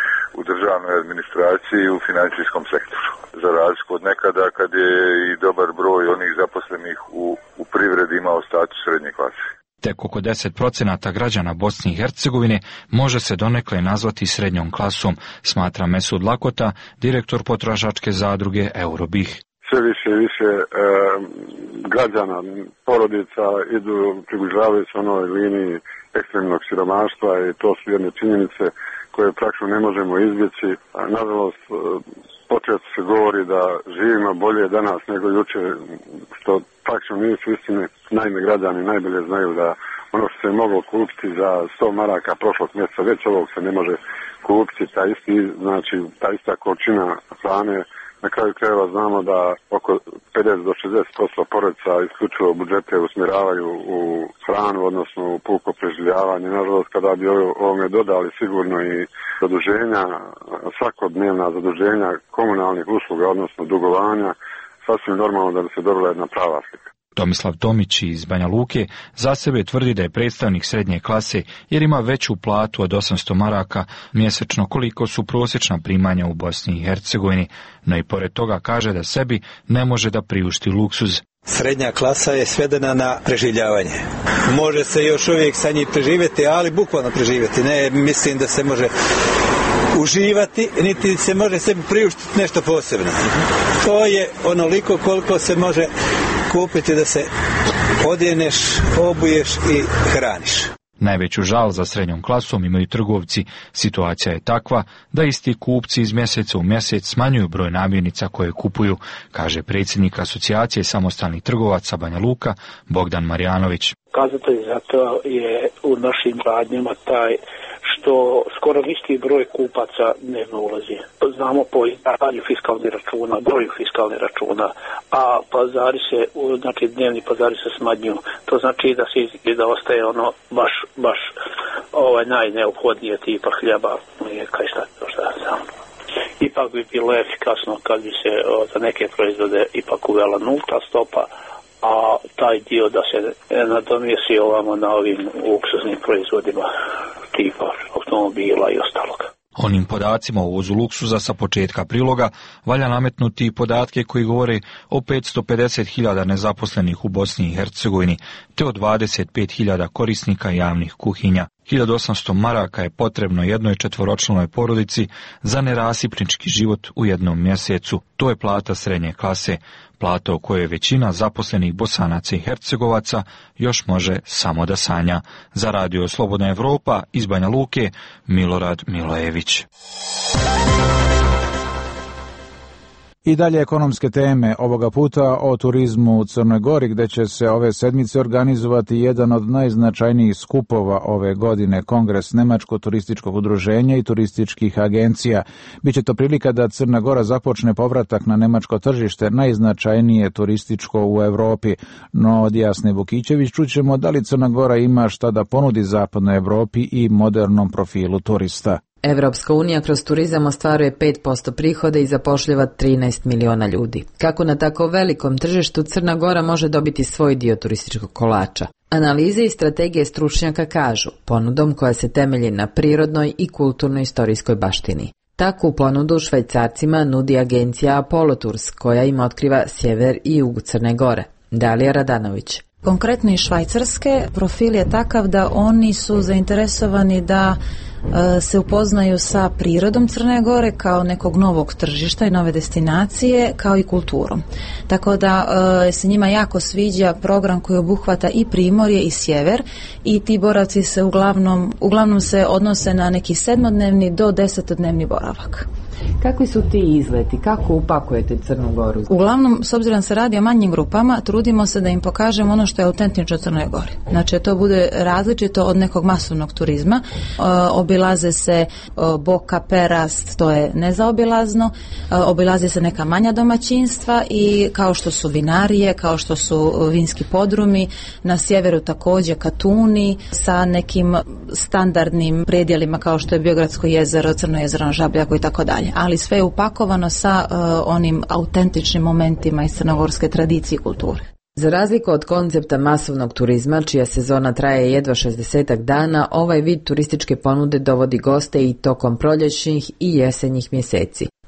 u državnoj administraciji i u financijskom sektoru. Za razliku od nekada kad je i dobar broj onih zaposlenih u, u privredi imao status srednje klase. Tek oko deset procenata građana Bosne i Hercegovine može se donekle nazvati srednjom klasom, smatra Mesud Lakota, direktor potrošačke zadruge Eurobih. sve više i više e, građana, porodica idu, približavaju se onoj liniji ekstremnog siromaštva i to su jedne činjenice koje praktično ne možemo izbjeći. Nažalost, počesto se govori da živimo bolje danas nego jučer, što praktično nisu istine. Naime, građani najbolje znaju da ono što se je moglo kupiti za sto maraka prošlog mjeseca, već ovog se ne može kupiti, ta isti, znači, ta ista količina hrane. Na kraju krajeva znamo da oko pedeset do šezdeset posto porodica isključivo budžete usmjeravaju u hranu, odnosno u puko preživljavanje. Nažalost, kada bi ovome dodali sigurno i zaduženja, svakodnevna zaduženja komunalnih usluga, odnosno dugovanja, sasvim normalno da bi se dobila jedna prava slika. Tomislav Tomić iz Banja Luke za sebe tvrdi da je predstavnik srednje klase jer ima veću platu od osamsto maraka mjesečno koliko su prosječna primanja u Bosni i Hercegovini, no i pored toga kaže da sebi ne može da priušti luksuz. Srednja klasa je svedena na preživljavanje. Može se još uvijek sa njih preživjeti, ali bukvalno preživjeti. Ne mislim da se može uživati, niti se može sebi priuštiti nešto posebno. To je onoliko koliko se može kupiti da se odjeneš, obuješ i hraniš. Najveću žal za srednjom klasom imaju trgovci. Situacija je takva da isti kupci iz mjeseca u mjesec smanjuju broj namirnica koje kupuju, kaže predsjednik Asocijacije samostalnih trgovaca Banja Luka Bogdan Marjanović. Kazatelj za to je u našim radnjama taj što skoro isti broj kupaca dnevno ulazi. Znamo po izdavanju fiskalnih računa, broju fiskalnih računa, a pazari se, znači dnevni pazari se smanjuju. To znači da se izgleda da ostaje ono baš, baš ovaj najneophodnije tipa hljeba, mlijeka i šta to šta sam. Ipak bi bilo efikasno kad bi se o, za neke proizvode ipak uvela nulta stopa, a taj dio da se nadomjesi ovamo na ovim luksuznim proizvodima tipa automobila i ostalog. Onim podacima o uvozu luksuza sa početka priloga valja nametnuti i podatke koji govore o petsto pedeset hiljada nezaposlenih u Bosni i Hercegovini, te o dvadeset pet hiljada korisnika javnih kuhinja. hiljadu osamsto maraka je potrebno jednoj četvoročlanoj porodici za nerasipnički život u jednom mjesecu. To je plata srednje klase, plata o kojoj većina zaposlenih Bosanaca i Hercegovaca još može samo da sanja. Za Radio Slobodna Evropa iz Banja Luke, Milorad Milojević. I dalje ekonomske teme, ovoga puta o turizmu u Crnoj Gori, gdje će se ove sedmice organizovati jedan od najznačajnijih skupova ove godine, Kongres Nemačkog turističkog udruženja i turističkih agencija. Biće to prilika da Crna Gora započne povratak na nemačko tržište, najznačajnije turističko u Europi. No od Jasne Vukićević čućemo da li Crna Gora ima šta da ponudi zapadnoj Europi i modernom profilu turista. Evropska unija kroz turizam ostvaruje pet posto prihoda i zapošljava trinaest miliona ljudi. Kako na tako velikom tržištu Crna Gora može dobiti svoj dio turističkog kolača? Analize i strategije stručnjaka kažu, ponudom koja se temelji na prirodnoj i kulturno-istorijskoj baštini. Takvu ponudu Švajcarcima nudi agencija Apollo Tours, koja im otkriva sjever i jug Crne Gore. Dalija Radanović. Konkretno iz Švajcarske profil je takav da oni su zainteresovani da e, se upoznaju sa prirodom Crne Gore kao nekog novog tržišta i nove destinacije, kao i kulturom. Tako da e, se njima jako sviđa program koji obuhvata i primorje i sjever i ti boravci se uglavnom, uglavnom se odnose na neki sedmodnevni do desetodnevni boravak. Kakvi su ti izleti? Kako upakujete Crnu Goru? Uglavnom, s obzirom da se radi o manjim grupama, trudimo se da im pokažemo ono što je autentično Crnoj Gori. Znači, to bude različito od nekog masovnog turizma. E, obilaze se e, Boka, Perast, to je nezaobilazno. E, obilaze se neka manja domaćinstva i kao što su vinarije, kao što su vinski podrumi, na sjeveru također Katuni sa nekim standardnim predjelima kao što je Biogradsko jezero, Crno jezero na Žabljaku i tako dalje. Ali sve je upakovano sa uh, onim autentičnim momentima iz crnogorske tradicije i kulture. Za razliku od koncepta masovnog turizma, čija sezona traje jedva šezdeset dana, ovaj vid turističke ponude dovodi goste i tokom proljećnih i jesenjih mjeseci.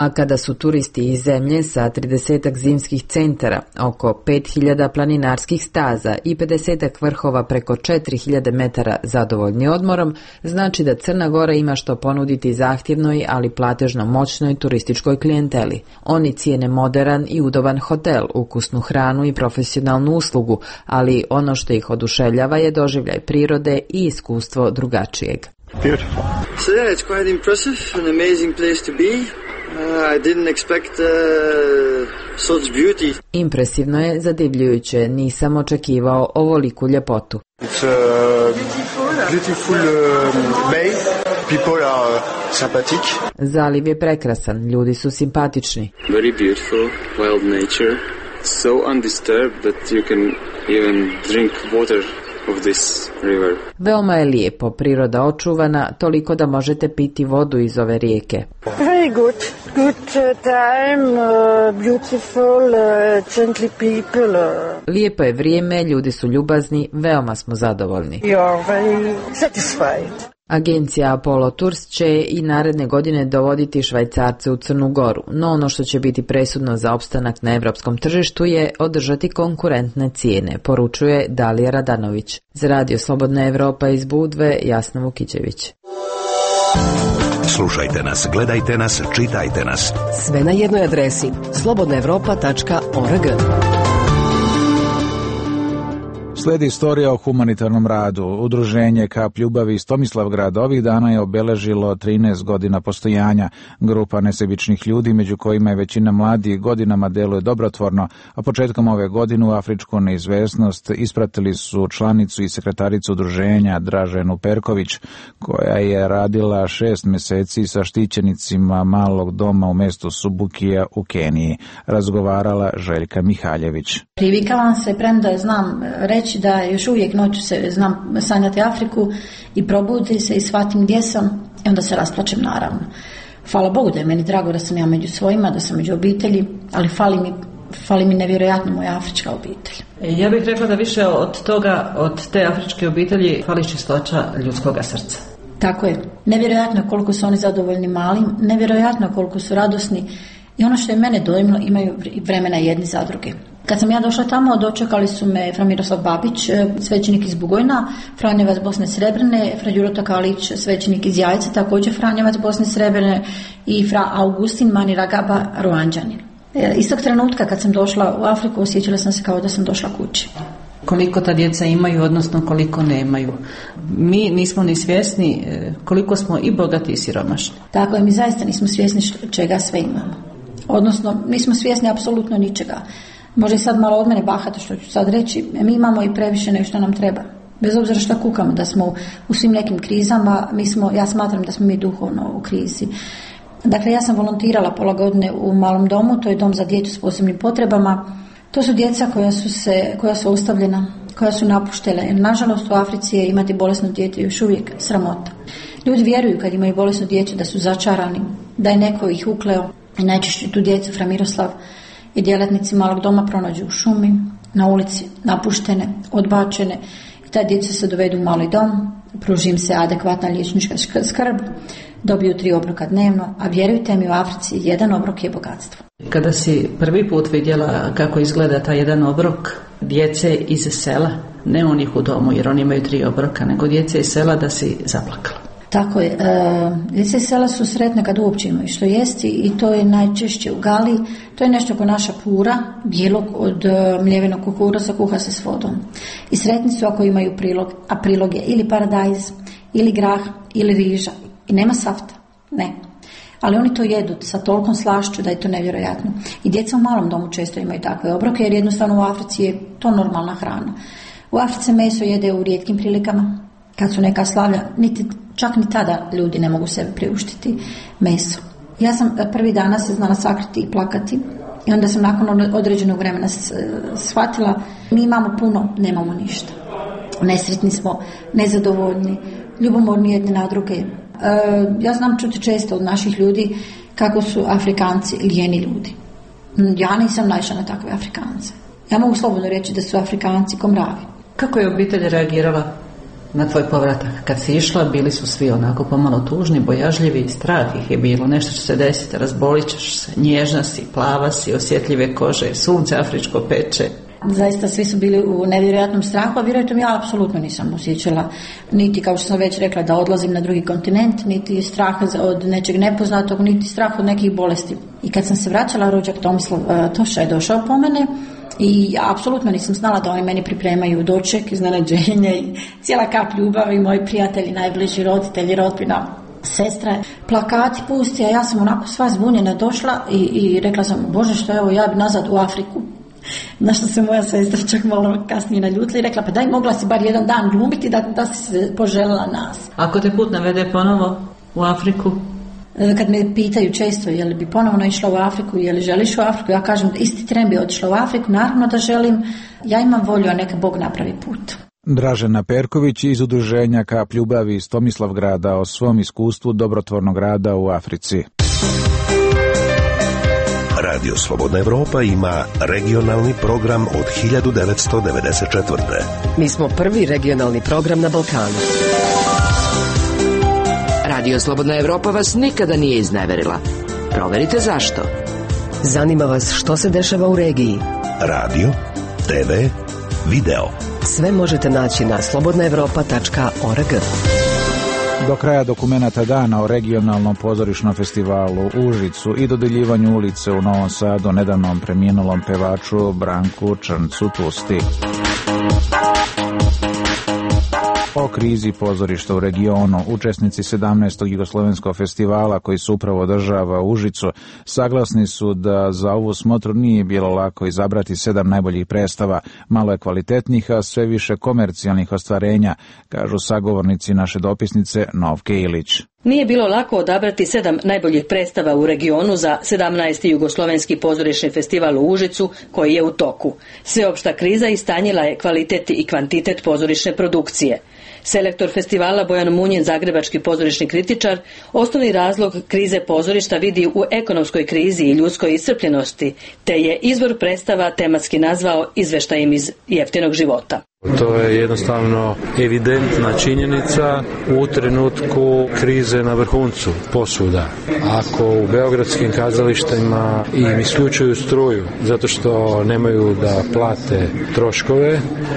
A kada su turisti iz zemlje sa tridesetak zimskih centara, oko pet hiljada planinarskih staza i pedesetak vrhova preko četiri hiljade metara zadovoljni odmorom, znači da Crna Gora ima što ponuditi zahtjevnoj, ali platežno moćnoj turističkoj klijenteli. Oni cijene moderan i udoban hotel, ukusnu hranu i profesionalnu uslugu, ali ono što ih oduševljava je doživljaj prirode i iskustvo drugačijeg. Beautiful. So yeah, it's quite impressive, an amazing place to be. Uh, I didn't expect uh, such beauty. Impresivno je, zadivljujuće, nisam očekivao ovoliku ljepotu. It's a beautiful uh, bay. People are sympathetic. Zaliv je prekrasan, ljudi su simpatični. Very beautiful, wild nature. So undisturbed that you can even drink water of this river. Veoma je lijepo, priroda očuvana, toliko da možete piti vodu iz ove rijeke. Very good, good uh, time, uh, beautiful, uh, gently people. Uh. Lijepo je vrijeme, ljudi su ljubazni, veoma smo zadovoljni. You are very satisfied. Agencija Apollo Tours će i naredne godine dovoditi Švajcarce u Crnu Goru, no ono što će biti presudno za opstanak na europskom tržištu je održati konkurentne cijene, poručuje Dalija Radanović. Za Radio Slobodna Evropa iz Budve, Jasna Vukićević. Slušajte nas, gledajte nas, čitajte nas. Sve na jednoj adresi slobodna evropa tačka org. Slijedi istorija o humanitarnom radu. Udruženje Kap ljubavi iz Tomislavgrada ovih dana je obeležilo trinaest godina postojanja. Grupa nesebičnih ljudi, među kojima je većina mladih, godinama deluje dobrotvorno, a početkom ove godine u afričku neizvesnost ispratili su članicu i sekretaricu udruženja Draženu Perković, koja je radila šest meseci sa štićenicima malog doma u mestu Subukija u Keniji. Razgovarala Željka Mihaljević. Privikavam se, premda znam reći da još uvijek noću se znam sanjati Afriku i probudim se i shvatim gdje sam i onda se rasplačem naravno. Hvala Bogu da je meni drago da sam ja među svojima, da sam među obitelji, ali fali mi, fali mi nevjerojatno moja afrička obitelj. Ja bih rekla da više od toga, od te afričke obitelji, fali čistoća ljudskoga srca. Tako je. Nevjerojatno koliko su oni zadovoljni malim, nevjerojatno koliko su radosni i ono što je mene dojmilo, imaju vremena jedni za druge. Kad sam ja došla tamo, dočekali su me fra Miroslav Babić, svećenik iz Bugojna, Franjevac Bosne Srebrne, fra Đuro Takalić, svećenik iz Jajca, također Franjevac Bosne Srebrne i fra Augustin Maniragaba, Ruandžanin. Istog trenutka kad sam došla u Afriku, osjećala sam se kao da sam došla kući. Koliko ta djeca imaju, odnosno koliko nemaju. Mi nismo ni svjesni koliko smo i bogati i siromašni. Tako je, mi zaista nismo svjesni čega sve imamo. Odnosno, nismo svjesni apsolutno ničega. Može i sad malo od mene bahato što ću sad reći, mi imamo i previše nego što nam treba. Bez obzira što kukamo da smo u svim nekim krizama, mi smo, ja smatram da smo mi duhovno u krizi. Dakle, ja sam volontirala pola godine u malom domu, to je dom za djecu s posebnim potrebama. To su djeca koja su, se, koja su ostavljena, koja su napuštene. Nažalost, u Africi je imati bolesno dijete još uvijek sramota. Ljudi vjeruju kad imaju bolesno dijete da su začarani, da je neko ih ukleo. I najčešće tu djecu fra Miroslav i djelatnici malog doma pronađu u šumi, na ulici, napuštene, odbačene. I ta djeca se dovedu u mali dom, pruži im se adekvatna liječnička skrb, dobiju tri obroka dnevno, a vjerujte mi, u Africi jedan obrok je bogatstvo. Kada si prvi put vidjela kako izgleda taj jedan obrok djece iz sela, ne onih u domu jer oni imaju tri obroka, nego djece iz sela, da si zaplakala. Tako je. E, djeca iz sela su sretne kad uopće imaju što jesti i to je najčešće u Gali. To je nešto ko naša pura, bijelog od mljevenog kukuruza, kuha se s vodom. I sretni su ako imaju prilog, a prilog je ili paradajz, ili grah, ili riža. I nema safta, ne. Ali oni to jedu sa tolkom slašću da je to nevjerojatno. I djeca u malom domu često imaju takve obroke jer jednostavno u Africi je to normalna hrana. U Africi meso jede u rijetkim prilikama. Kad su neka slavlja, niti, čak ni tada ljudi ne mogu sebi priuštiti meso. Ja sam prvi dana se znala sakriti i plakati i onda sam nakon određenog vremena shvatila, mi imamo puno, nemamo ništa. Nesretni smo, nezadovoljni, ljubomorni jedni na druge. E, ja znam čuti često od naših ljudi kako su Afrikanci lijeni ljudi. Ja nisam naišla na takve Afrikance. Ja mogu slobodno reći da su Afrikanci ko mravi. Kako je obitelj reagirala na tvoj povratak? Kad si išla, bili su svi onako pomalo tužni, bojažljivi, strah ih je bilo, nešto će se desiti, razbolit ćeš se, nježna si, plava si, osjetljive kože, sunce afričko peče. Zaista svi su bili u nevjerojatnom strahu, a vjerojatno ja apsolutno nisam osjećala niti, kao što sam već rekla, da odlazim na drugi kontinent, niti strah od nečeg nepoznatog, niti strah od nekih bolesti. I kad sam se vraćala, rođak Tomislav Toša je došao po mene i ja apsolutno nisam znala da oni meni pripremaju doček, iznenađenje i cijela kap ljubavi, moji prijatelji, najbliži roditelji, rodbina, sestre, plakati pusti, a ja sam onako sva zbunjena došla i, i rekla sam, Bože što evo, ja bi nazad u Afriku. Na što se moja sestra čak malo kasnije naljutila i rekla, pa daj, mogla si bar jedan dan glumiti da, da si se poželjela nas. Ako te put navede ponovo u Afriku? Kad me pitaju često je li bi ponovno išla u Afriku, je li želiš u Afriku, ja kažem isti tren bi otišla u Afriku, naravno da želim, ja imam volju, a neka Bog napravi put. Dražena Perković iz udruženja Kap ljubavi iz Tomislavgrada o svom iskustvu dobrotvornog rada u Africi. Radio Slobodna Evropa ima regionalni program od hiljadu devetsto devedeset četvrte. Mi smo prvi regionalni program na Balkanu. Radio Slobodna Evropa vas nikada nije izneverila. Proverite zašto. Zanima vas što se dešava u regiji. Radio, te ve, video. Sve možete naći na slobodna evropa tačka org. Do kraja dokumenata dana o regionalnom pozorišnom festivalu u Užicu i dodeljivanju ulice u Novom Sadu nedavnom preminulom pevaču Branku Črncu Tusti. O krizi pozorišta u regionu, učesnici sedamnaestog jugoslovenskog festivala koji se upravo održava u Užicu saglasni su da za ovu smotru nije bilo lako izabrati sedam najboljih predstava, malo je kvalitetnih, a sve više komercijalnih ostvarenja, kažu sagovornici naše dopisnice Novke Ilić. Nije bilo lako odabrati sedam najboljih predstava u regionu za sedamnaesti jugoslovenski pozorišni festival u Užicu koji je u toku. Sveopšta kriza istanjila je kvalitet i kvantitet pozorišne produkcije. Selektor festivala Bojan Munjin, zagrebački pozorišni kritičar, osnovni razlog krize pozorišta vidi u ekonomskoj krizi i ljudskoj iscrpljenosti, te je izbor predstava tematski nazvao izveštajem iz jeftinog života. To je jednostavno evidentna činjenica u trenutku krize na vrhuncu posuda. Ako u beogradskim kazalištima im isključuju struju zato što nemaju da plate troškove,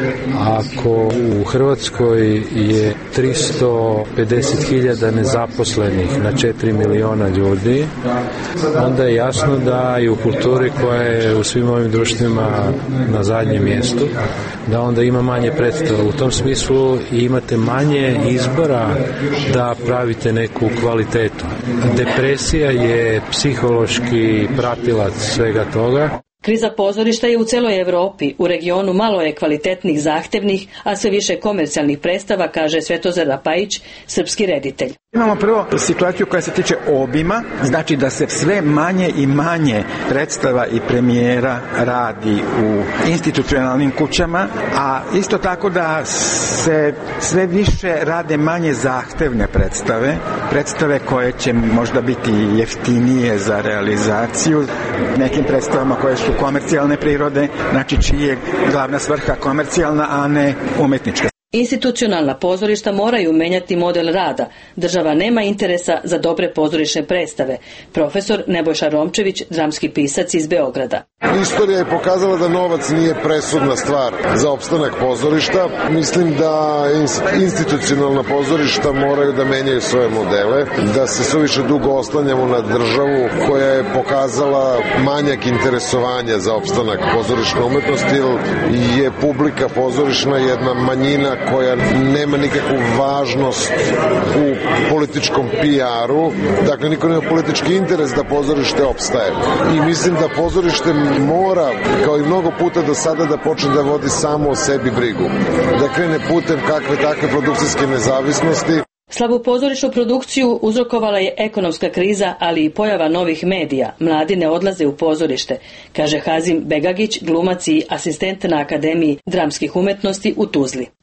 ako u Hrvatskoj je tristo pedeset hiljada nezaposlenih na četiri miliona ljudi, onda je jasno da i u kulturi koja je u svim ovim društvima na zadnjem mjestu, da onda ima manje predstava. U tom smislu imate manje izbora da pravite neku kvalitetu. Depresija je psihološki pratilac svega toga. Kriza pozorišta je u celoj Evropi. U regionu malo je kvalitetnih, zahtevnih, a sve više komercijalnih predstava, kaže Svetozar Rapajić, srpski reditelj. Imamo prvo situaciju koja se tiče obima, znači da se sve manje i manje predstava i premijera radi u institucionalnim kućama, a isto tako da se sve više rade manje zahtevne predstave, predstave koje će možda biti jeftinije za realizaciju, nekim predstavama koje su komercijalne prirode, znači čiji je glavna svrha komercijalna, a ne umetnička. Institucionalna pozorišta moraju menjati model rada. Država nema interesa za dobre pozorišne predstave. Profesor Nebojša Romčević, dramski pisac iz Beograda. Istorija je pokazala da novac nije presudna stvar za opstanak pozorišta. Mislim da institucionalna pozorišta moraju da menjaju svoje modele, da se suviše dugo oslanjamo na državu koja je pokazala manjak interesovanja za opstanak pozorišne umetnosti, jer je publika pozorišna jedna manjina koja nema nikakvu važnost u političkom P R-u, dakle niko nema politički interes da pozorište opstaje. I mislim da pozorište mora, kao i mnogo puta do sada, da počne da vodi samo o sebi brigu, da krene putem kakve takve produkcijske nezavisnosti. Slabu pozorišnu produkciju uzrokovala je ekonomska kriza, ali i pojava novih medija. Mladi ne odlaze u pozorište, kaže Hazim Begagić, glumac i asistent na Akademiji dramskih umetnosti u Tuzli.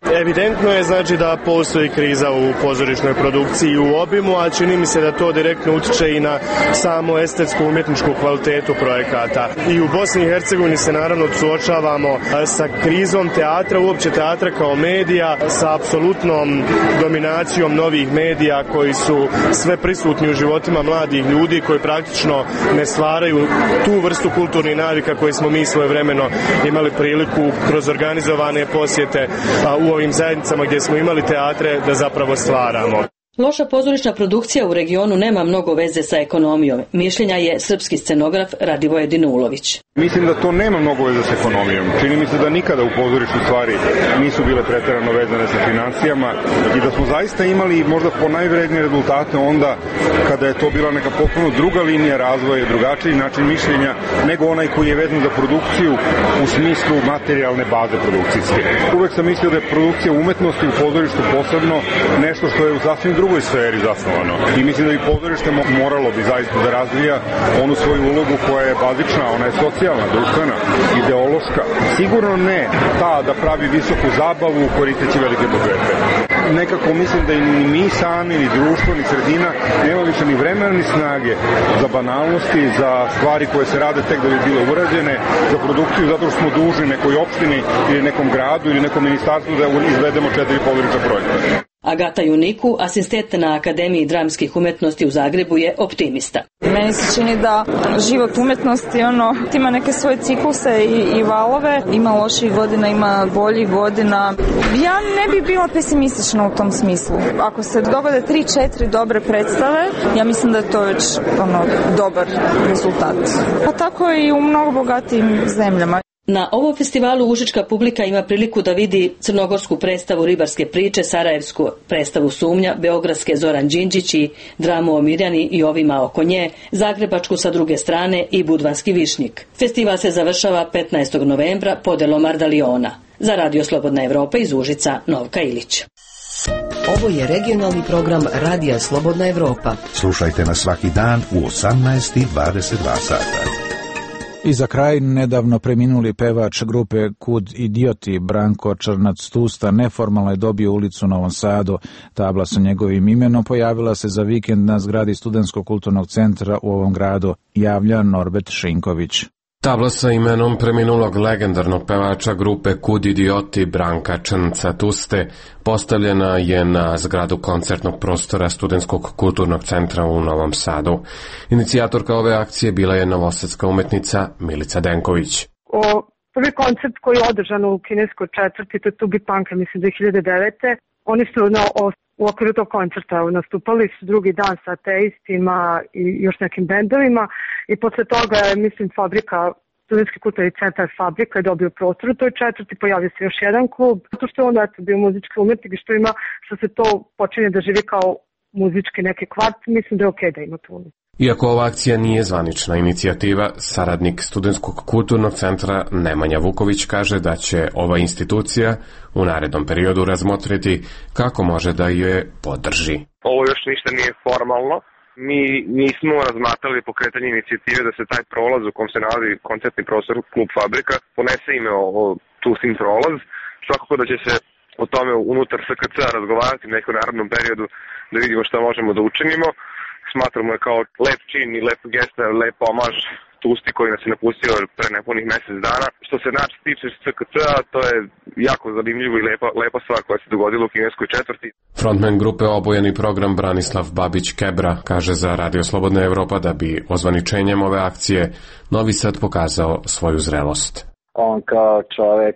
Evidentno je znači da postoji kriza u pozorišnoj produkciji i u obimu, a čini mi se da to direktno utiče i na samu estetsku umjetničku kvalitetu projekata. I u Bosni i Hercegovini se naravno suočavamo sa krizom teatra, uopće teatra kao medija, sa apsolutnom dominacijom novih medija koji su sve prisutni u životima mladih ljudi, koji praktično ne stvaraju tu vrstu kulturnih navika koje smo mi svojevremeno imali priliku kroz organizovane posjete u ovim zajednicama gdje smo imali teatre da zapravo stvaramo. Loša pozorišna produkcija u regionu nema mnogo veze sa ekonomijom. Mišljenja je srpski scenograf Radivoje Dinulović. Mislim da to nema mnogo veze sa ekonomijom. Čini mi se da nikada u pozorištu stvari nisu bile pretjerano vezane sa financijama i da smo zaista imali možda po najvrednije rezultate onda kada je to bila neka potpuno druga linija razvoja, drugačiji način mišljenja nego onaj koji je vezan za produkciju u smislu materijalne baze produkcijske. Uvek sam mislio da je produkcija umetnosti u pozorištu posebno nešto što je u sasvim drugoj sferi zasnovano. I mislim da i pozorište moralo bi zaista da razvija onu svoju ulogu koja je bazična, ona je socijalna, društvena, ideološka. Sigurno ne ta da pravi visoku zabavu koristeći velike budžete. Nekako mislim da ni mi sami, ni društvo, ni sredina nema više ni vremena ni snage za banalnosti, za stvari koje se rade tek da bi bile urađene, za produkciju zato što smo dužni nekoj opštini ili nekom gradu ili nekom ministarstvu da izvedemo četiri pozorišna projekta. Agata Juniku, asistent na Akademiji dramskih umjetnosti u Zagrebu, je optimista. Meni se čini da život umjetnosti ono, ima neke svoje cikluse i, i valove. Ima loših godina, ima boljih godina. Ja ne bi bila pesimistična u tom smislu. Ako se dogode tri, četiri dobre predstave, ja mislim da je to već ono, dobar rezultat. Pa tako i u mnogo bogatijim zemljama. Na ovom festivalu užička publika ima priliku da vidi crnogorsku predstavu Ribarske priče, sarajevsku predstavu Sumnja, beogradske Zoran Đinđić i dramu o Mirjani i ovima oko nje, zagrebačku Sa druge strane i budvanski Višnjik. Festival se završava petnaestog novembra podelom Ardaliona. Za Radio Slobodna Evropa iz Užica, Novka Ilić. Ovo je regionalni program Radija Slobodna Evropa. Slušajte nas svaki dan u osamnaest i dvadeset dva sata. I za kraj, nedavno preminuli pevač grupe Kud idioti Branko Črnac-Tusta neformalno je dobio ulicu u Novom Sadu. Tabla sa njegovim imenom pojavila se za vikend na zgradi Studentskog kulturnog centra u ovom gradu, javlja Norbert Šinković. Tabla sa imenom preminulog legendarnog pevača grupe Kud idioti Branka Črnca-Tuste postavljena je na zgradu koncertnog prostora Studentskog kulturnog centra u Novom Sadu. Inicijatorka ove akcije bila je novosadska umetnica Milica Denković. O prvi koncert koji je održan u kineskoj četvrti, to je Tubi Punk, mislim dve hiljade devete. Oni su na, u okviru tog koncerta nastupali su drugi dan sa ateistima i još nekim bendovima i posle toga je, mislim, fabrika, Studentski kulturni centar Fabrika je dobio prostor u toj četvrti, pojavio se još jedan klub, zato što je on eto bio muzički umetnik i što ima, što se to počinje da živi kao muzički neki kvart, mislim da je okej da ima tu. Iako ova akcija nije zvanična inicijativa, saradnik Studentskog kulturnog centra Nemanja Vuković kaže da će ova institucija u narednom periodu razmotriti kako može da je podrži. Ovo još ništa nije formalno. Mi nismo razmatrali pokretanje inicijative da se taj prolaz u kom se nalazi koncertni prostor Klub Fabrika ponese ime o Tustin prolaz. Svakako da će se o tome unutar S K C razgovarati u nekom narodnom periodu da vidimo šta možemo da učinimo. Smatramo je kao lep čin i lep gesta, lep omaž Tusti koji nas je napustio pre nepunih mesec dana. Što se nas tiče S K C-a, to je jako zanimljivo i lepa, lepa stvar koja se dogodila u kineskoj četvrti. Frontman grupe Obojeni program Branislav Babić-Kebra kaže za Radio Slobodna Evropa da bi ozvaničenjem ove akcije Novi Sad pokazao svoju zrelost. On kao čovek,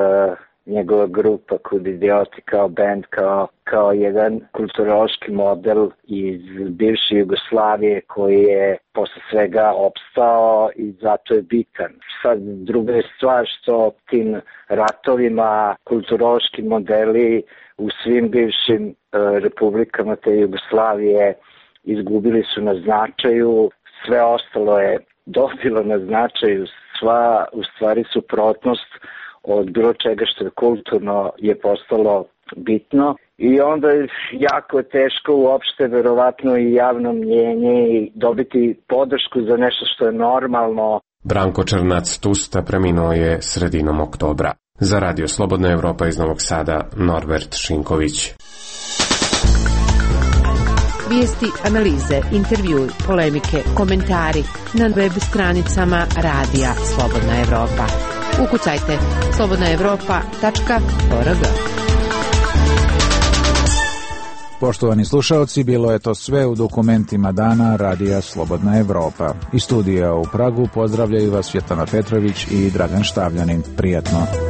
njegova grupa Kud idioti kao band, kao, kao jedan kulturološki model iz bivše Jugoslavije koji je posle svega opstao i zato je bitan. Sad druga je stvar što tim ratovima kulturološki modeli u svim bivšim e, republikama te Jugoslavije izgubili su na značaju, sve ostalo je dobilo na značaju, sva u stvari suprotnost od bilo čega što je kulturno je postalo bitno i onda je jako teško uopšte verovatno i javno mnjenje i dobiti podršku za nešto što je normalno. Branko Črnac Tusta preminuo je sredinom oktobra. Za Radio Slobodna Evropa iz Novog Sada, Norbert Šinković. Vijesti, analize, intervjui, polemike, komentari na web stranicama Radija Slobodna Evropa. Ukucajte slobodna evropa tačka org. Poštovani slušaoci, bilo je to sve u dokumentima dana Radija Slobodna Evropa. Iz studija u Pragu pozdravljaju vas Svjetlana Petrović i Dragan Štavljanin. Prijatno.